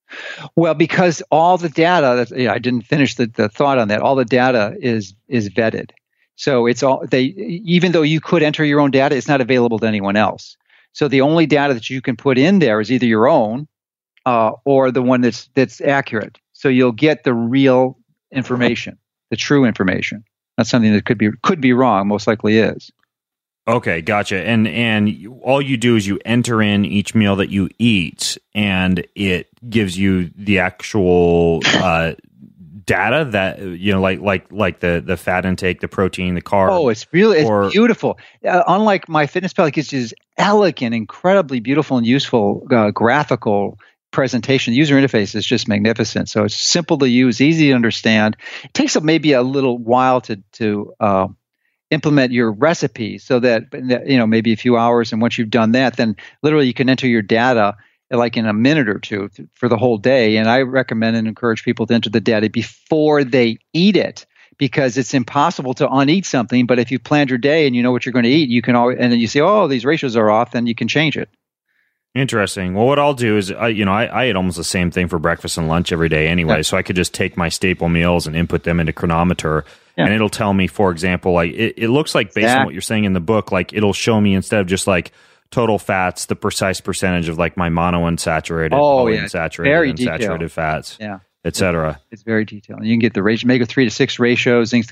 Well, because all the data, that's, yeah, I didn't finish the, the thought on that. All the data is is vetted. So it's all they, even though you could enter your own data, it's not available to anyone else. So the only data that you can put in there is either your own uh, or the one that's that's accurate. So you'll get the real information, the true information. That's something that could be could be wrong, most likely is. Okay, gotcha. And and you, all you do is you enter in each meal that you eat, and it gives you the actual uh, data that, you know, like like like the, the fat intake, the protein, the carb. Oh, it's really it's or, beautiful. Uh, unlike MyFitnessPal, it gives you this elegant, incredibly beautiful and useful uh, graphical presentation. The user interface is just magnificent. So it's simple to use, easy to understand. It takes maybe a little while to to uh, implement your recipe, so that, you know, maybe a few hours, and once you've done that, then literally you can enter your data like in a minute or two for the whole day. And I recommend and encourage people to enter the data before they eat it, because it's impossible to uneat something. But if you planned your day and you know what you're going to eat, you can always, and then you say, oh, these ratios are off, then you can change it. Interesting. Well, what I'll do is, I, you know, I, I eat almost the same thing for breakfast and lunch every day anyway, yeah. So I could just take my staple meals and input them into Chronometer, yeah. And it'll tell me, for example, like it, it looks like based exactly. on what you're saying in the book, like it'll show me, instead of just like total fats, the precise percentage of like my monounsaturated, oh, yeah. polyunsaturated, very unsaturated detailed. fats, yeah, et cetera. It's, it's very detailed. You can get the ratio, omega three to six ratios, zinc,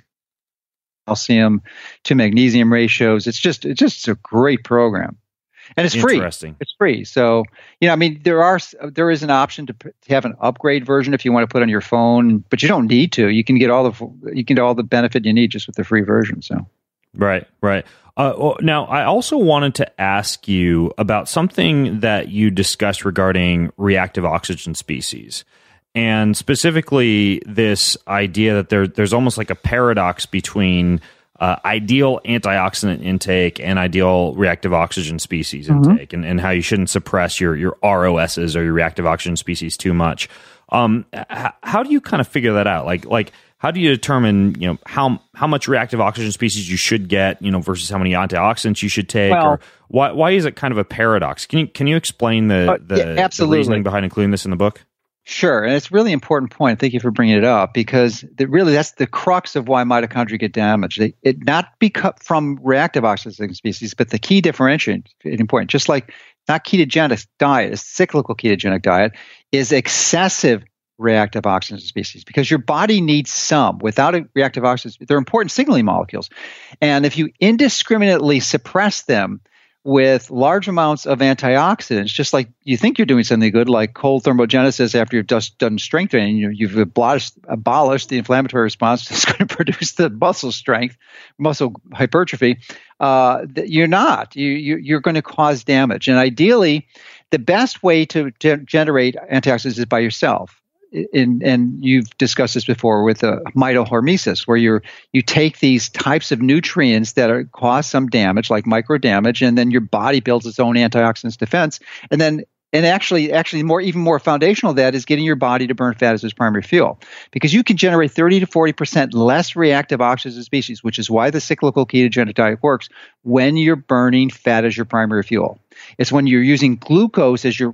calcium to magnesium ratios. It's just it's just a great program. And it's free. Interesting. It's free. So, you know, I mean, there are there is an option to, to have an upgrade version if you want to put on your phone, but you don't need to. You can get all the you can get all the benefit you need just with the free version. So, right, right. Uh, well, now, I also wanted to ask you about something that you discussed regarding reactive oxygen species, and specifically this idea that there there's almost like a paradox between Uh, ideal antioxidant intake and ideal reactive oxygen species mm-hmm. intake, and, and how you shouldn't suppress your, your R O Ss or your reactive oxygen species too much. Um, h- how do you kind of figure that out? Like, like how do you determine, you know, how how much reactive oxygen species you should get, you know, versus how many antioxidants you should take, well, or why why is it kind of a paradox? Can you can you explain the uh, the, yeah, the reasoning behind including this in the book? Sure, and it's a really important point. Thank you for bringing it up, because the, really that's the crux of why mitochondria get damaged. They, it not because from reactive oxygen species, but the key differentiating important, just like not ketogenic diet, a cyclical ketogenic diet is excessive reactive oxygen species, because your body needs some. Without a reactive oxygen, they're important signaling molecules, and if you indiscriminately suppress them with large amounts of antioxidants, just like you think you're doing something good, like cold thermogenesis after you've just done strength training, you, you've abolished, abolished the inflammatory response that's going to produce the muscle strength, muscle hypertrophy. Uh, you're not. You, you, you're going to cause damage. And ideally, the best way to, to generate antioxidants is by yourself. In, and you've discussed this before with uh, mitohormesis, where you you take these types of nutrients that are, cause some damage, like micro damage, and then your body builds its own antioxidants defense. And then, and actually, actually, more even more foundational to that is getting your body to burn fat as its primary fuel, because you can generate thirty to forty percent less reactive oxygen species, which is why the cyclical ketogenic diet works when you're burning fat as your primary fuel. It's when you're using glucose as your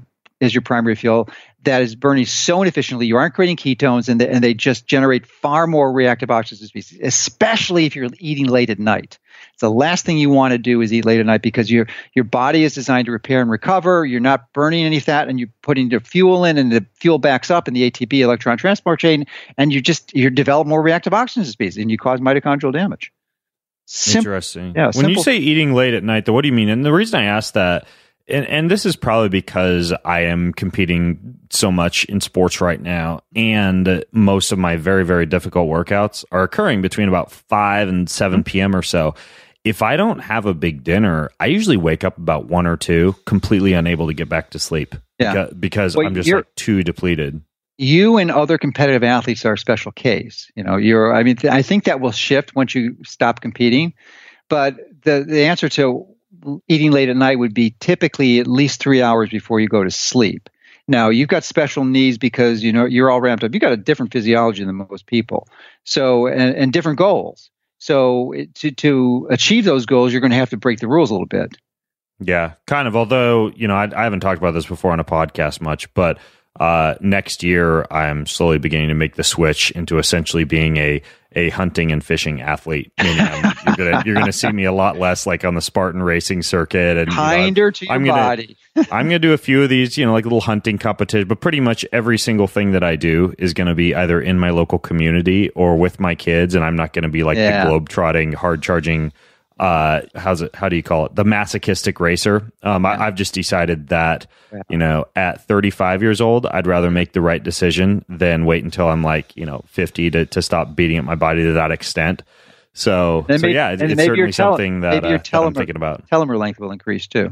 as your primary fuel that is burning so inefficiently. You aren't creating ketones, and they, and they just generate far more reactive oxygen species, especially if you're eating late at night. The last thing you want to do is eat late at night because your your body is designed to repair and recover. You're not burning any fat, and you're putting the fuel in, and the fuel backs up in the A T P electron transport chain, and you just you develop more reactive oxygen species, and you cause mitochondrial damage. Sim- Interesting. Yeah, when simple. you say eating late at night, though, what do you mean? And the reason I asked that, and, and this is probably because I am competing so much in sports right now, and most of my very, very difficult workouts are occurring between about five and seven p.m. or so. If I don't have a big dinner, I usually wake up about one or two, completely unable to get back to sleep. Yeah. because, because well, I'm just like too depleted. You and other competitive athletes are a special case. You know, you're. I mean, th- I think that will shift once you stop competing. But the the answer to eating late at night would be typically at least three hours before you go to sleep. Now, you've got special needs because you know you're all ramped up. You've got a different physiology than most people, so and, and different goals. So to to achieve those goals, you're going to have to break the rules a little bit. Yeah, kind of. Although, you know, I, I haven't talked about this before on a podcast much, but uh, next year I'm slowly beginning to make the switch into essentially being a a hunting and fishing athlete. Meaning I'm, you're gonna you're gonna see me a lot less like on the Spartan racing circuit and kinder you know, to your I'm gonna, body. I'm gonna do a few of these, you know, like little hunting competitions, but pretty much every single thing that I do is gonna be either in my local community or with my kids, and I'm not gonna be like Yeah. the globe-trotting, hard-charging. Uh, how's it? How do you call it? The masochistic racer. Um, I, I've just decided that you know, at thirty-five years old, I'd rather make the right decision than wait until I'm like you know fifty to to stop beating up my body to that extent. So, And so maybe- yeah, it's, and it's maybe certainly your tele- something that, maybe your uh, that I'm telomere- thinking about. Telomere length will increase too.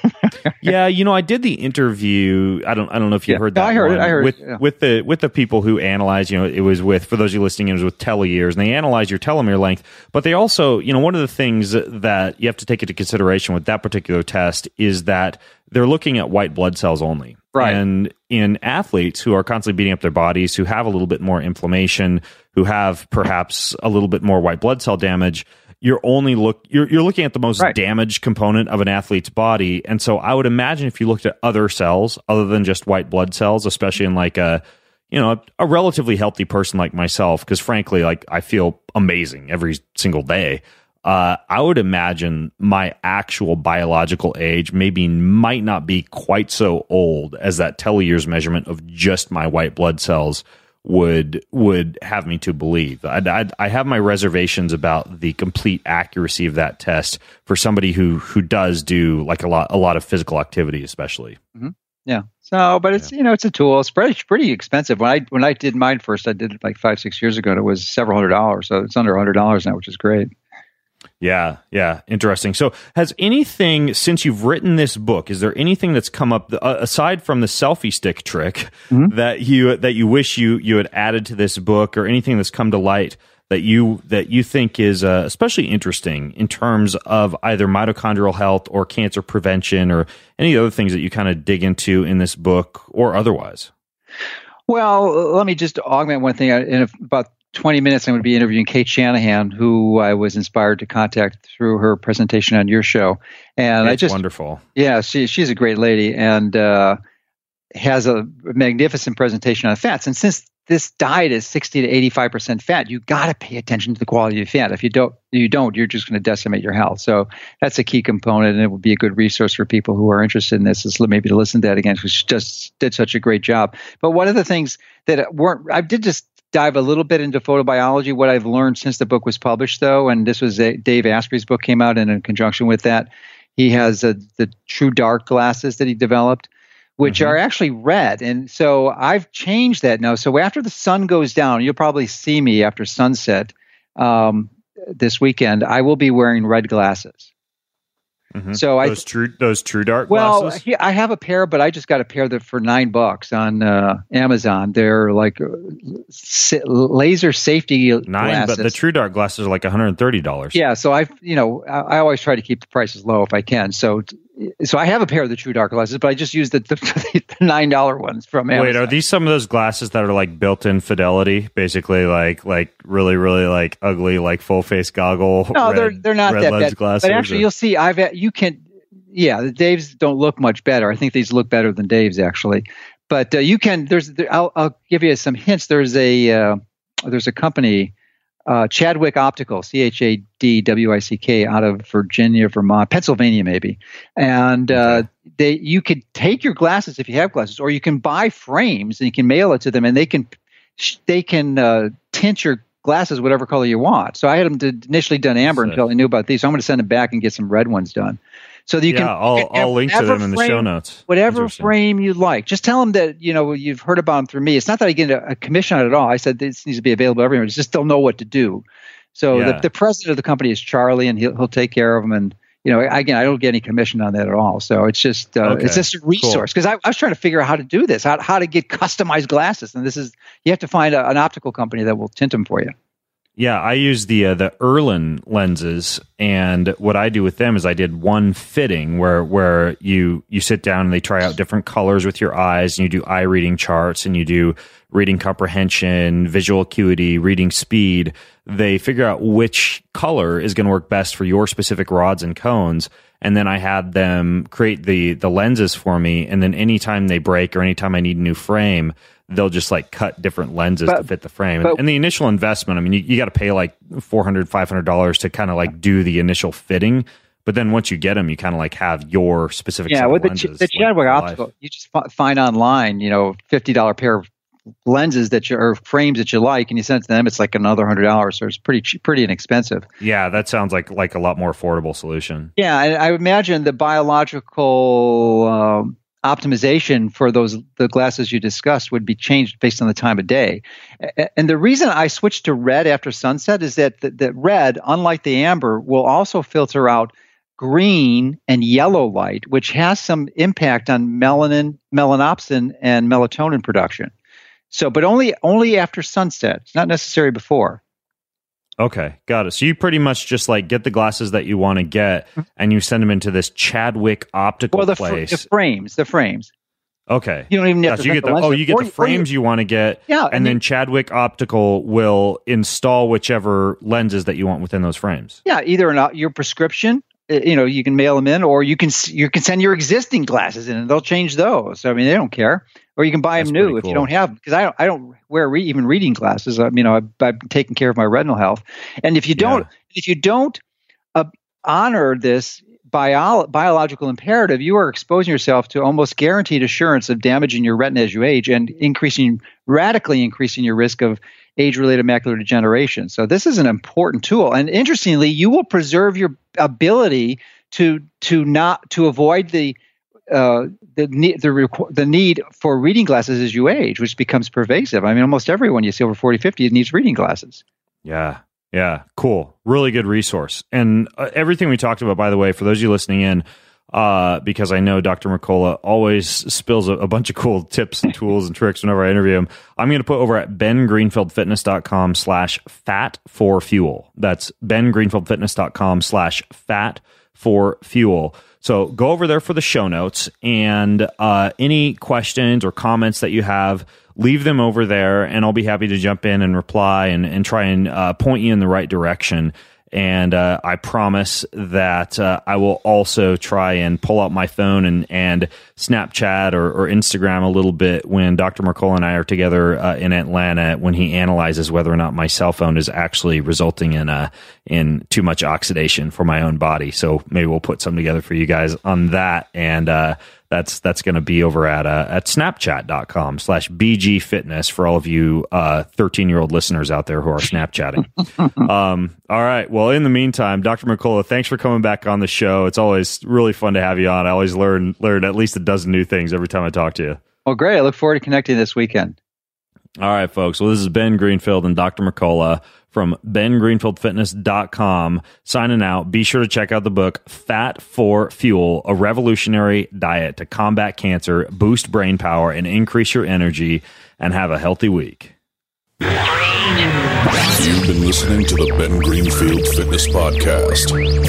Yeah, you know, I did the interview. I don't, I don't know if you Yeah. heard No, that. I heard it, one, I heard it, with yeah. with the with the people who analyze. You know, it was with for those of you listening, it was with telomeres, and they analyze your telomere length. But they also, you know, one of the things that you have to take into consideration with that particular test is that they're looking at white blood cells only. Right. And in athletes who are constantly beating up their bodies, who have a little bit more inflammation, who have perhaps a little bit more white blood cell damage, you're only look you're you're looking at the most Right. damaged component of an athlete's body. And so I would imagine if you looked at other cells other than just white blood cells, especially in like a you know, a, a relatively healthy person like myself, because frankly, like I feel amazing every single day. Uh, I would imagine my actual biological age maybe might not be quite so old as that telomeres measurement of just my white blood cells would would have me to believe. I'd, I'd, I have my reservations about the complete accuracy of that test for somebody who who does do like a lot a lot of physical activity, especially. Mm-hmm. Yeah. So, but it's Yeah. you know it's a tool. It's pretty pretty expensive. When I when I did mine first, I did it like five six years ago, and it was several hundred dollars. So it's under a hundred dollars now, which is great. Yeah, yeah, interesting. So, has anything since you've written this book? Is there anything that's come up uh, aside from the selfie stick trick Mm-hmm. that you that you wish you you had added to this book, or anything that's come to light that you that you think is uh, especially interesting in terms of either mitochondrial health or cancer prevention, or any other things that you kind of dig into in this book or otherwise? Well, let me just augment one thing. In about twenty minutes, I'm going to be interviewing Kate Shanahan, who I was inspired to contact through her presentation on your show. And It's I just, wonderful. yeah, she she's a great lady and uh, has a magnificent presentation on fats. And since this diet is sixty to eighty-five percent fat, you got to pay attention to the quality of fat. If you don't, you don't, you're just going to decimate your health. So that's a key component, and it would be a good resource for people who are interested in this, is maybe to listen to that again, because she just did such a great job. But one of the things that weren't, I did just dive a little bit into photobiology. What I've learned since the book was published, though, and this was a, Dave Asprey's book came out, and in conjunction with that, he has a, the True Dark glasses that he developed, which Mm-hmm. are actually red. And so I've changed that now. So after the sun goes down, you'll probably see me after sunset um, this weekend, I will be wearing red glasses. Mhm. So I those true those true dark well, glasses. he- I have a pair, but I just got a pair that for nine bucks on uh, Amazon. They're like uh, sa- laser safety Nine, glasses. but the true dark glasses are like one hundred thirty dollars. Yeah, so I, you know, I, I always try to keep the prices low if I can. So, so I have a pair of the True Dark glasses, but I just use the, the, the nine dollar ones from Amazon. Wait, are these some of those glasses that are like built-in fidelity, basically like like really really like ugly like full face goggle? No, red, they're they're not red that lens bad. glasses, But actually, or- you'll see. I've you can yeah, the Dave's don't look much better. I think these look better than Dave's actually. But uh, you can. There's. There, I'll, I'll give you some hints. There's a. Uh, there's a company, uh, Chadwick Optical, C H A D W I C K, out of Virginia, Vermont, Pennsylvania, maybe. And uh, okay. they, you could take your glasses if you have glasses, or you can buy frames and you can mail it to them, and they can. They can uh, tint your glasses whatever color you want. So I had them to initially done amber so, until I knew about these. So I'm going to send them back and get some red ones done. So that you yeah, can. I'll, can I'll link to them in the frame, show notes. Whatever frame you like. Just tell them that you know you've heard about them through me. It's not that I get a, a commission on it at all. I said this needs to be available everywhere. It's just they'll know what to do. So yeah. the, the president of the company is Charlie, and he'll he'll take care of them. And you know, again, I don't get any commission on that at all. So it's just uh, okay. it's just a resource because cool. I, I was trying to figure out how to do this, how how to get customized glasses, and this is you have to find a, an optical company that will tint them for you. Yeah, I use the uh, the Erlen lenses, and what I do with them is I did one fitting where where you you sit down and they try out different colors with your eyes, and you do eye reading charts, and you do reading comprehension, visual acuity, reading speed. They figure out which color is going to work best for your specific rods and cones, and then I had them create the the lenses for me, and then anytime they break or anytime I need a new frame, they'll just like cut different lenses but, to fit the frame. But, and the initial investment, I mean, you, you got to pay like four hundred dollars, five hundred dollars to kind of like do the initial fitting. But then once you get them, you kind of like have your specific yeah, set with of lenses. Yeah, the, the Chadwick Optical, you just f- find online, you know, fifty dollars pair of lenses that you or frames that you like, and you send it to them. It's like another one hundred dollars, so it's pretty cheap, pretty inexpensive. Yeah, that sounds like like a lot more affordable solution. Yeah, I, I imagine the biological um, optimization for those the glasses you discussed would be changed based on the time of day. And the reason I switched to red after sunset is that that, that red, unlike the amber, will also filter out green and yellow light, which has some impact on melanin, melanopsin, and melatonin production. So, but only only after sunset. It's not necessary before. Okay, got it. So you pretty much just like get the glasses that you want to get, and you send them into this Chadwick Optical well, the place. Fr- the frames, the frames. Okay, you don't even have gotcha. to you get the, the oh, you get or, the frames you, you want to get, yeah, and, and then you, Chadwick Optical will install whichever lenses that you want within those frames. Yeah, either an, your prescription. You know, you can mail them in, or you can you can send your existing glasses in, and they'll change those. I mean, they don't care. Or you can buy That's them new cool. if you don't have, because I don't I don't wear re, even reading glasses. I, you know, I've, I've taken care of my retinal health, and if you don't yeah. if you don't uh, honor this bio, biological imperative, you are exposing yourself to almost guaranteed assurance of damaging your retina as you age and increasing radically increasing your risk of age-related macular degeneration. So this is an important tool, and interestingly, you will preserve your ability to to not to avoid the uh, the need the requ- the need for reading glasses as you age, which becomes pervasive. I mean, almost everyone you see over forty, fifty needs reading glasses. Yeah, yeah, cool, really good resource, and uh, everything we talked about. By the way, for those of you listening in. Uh, because I know Doctor Mercola always spills a, a bunch of cool tips and tools and tricks whenever I interview him. I'm going to put over at ben greenfield fitness dot com slash fat for fuel. That's ben greenfield fitness dot com slash fat for fuel. So go over there for the show notes, and uh, any questions or comments that you have, leave them over there, and I'll be happy to jump in and reply and, and try and uh, point you in the right direction. And uh, I promise that uh, I will also try and pull out my phone and, and Snapchat or, or Instagram a little bit when Doctor Mercola and I are together uh, in Atlanta, when he analyzes whether or not my cell phone is actually resulting in uh, in too much oxidation for my own body. So maybe we'll put something together for you guys on that. And uh, that's that's going to be over at uh, at snapchat dot com slash B G fitness for all of you thirteen year old listeners out there who are Snapchatting. um, all right. Well, in the meantime, Doctor Mercola, thanks for coming back on the show. It's always really fun to have you on. I always learn learn at least a dozen new things every time I talk to you. Well, great. I look forward to connecting this weekend. All right, folks. Well, this is Ben Greenfield and Doctor Mercola from ben greenfield fitness dot com signing out. Be sure to check out the book, Fat for Fuel, a revolutionary diet to combat cancer, boost brain power, and increase your energy, and have a healthy week. You've been listening to the Ben Greenfield Fitness Podcast.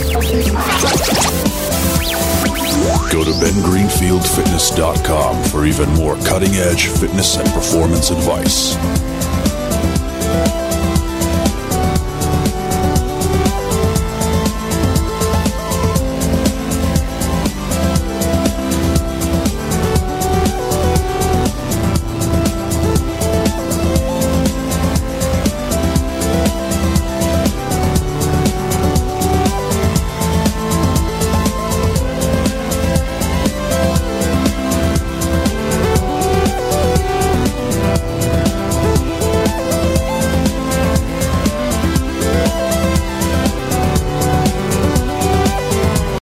Go to ben greenfield fitness dot com for even more cutting-edge fitness and performance advice.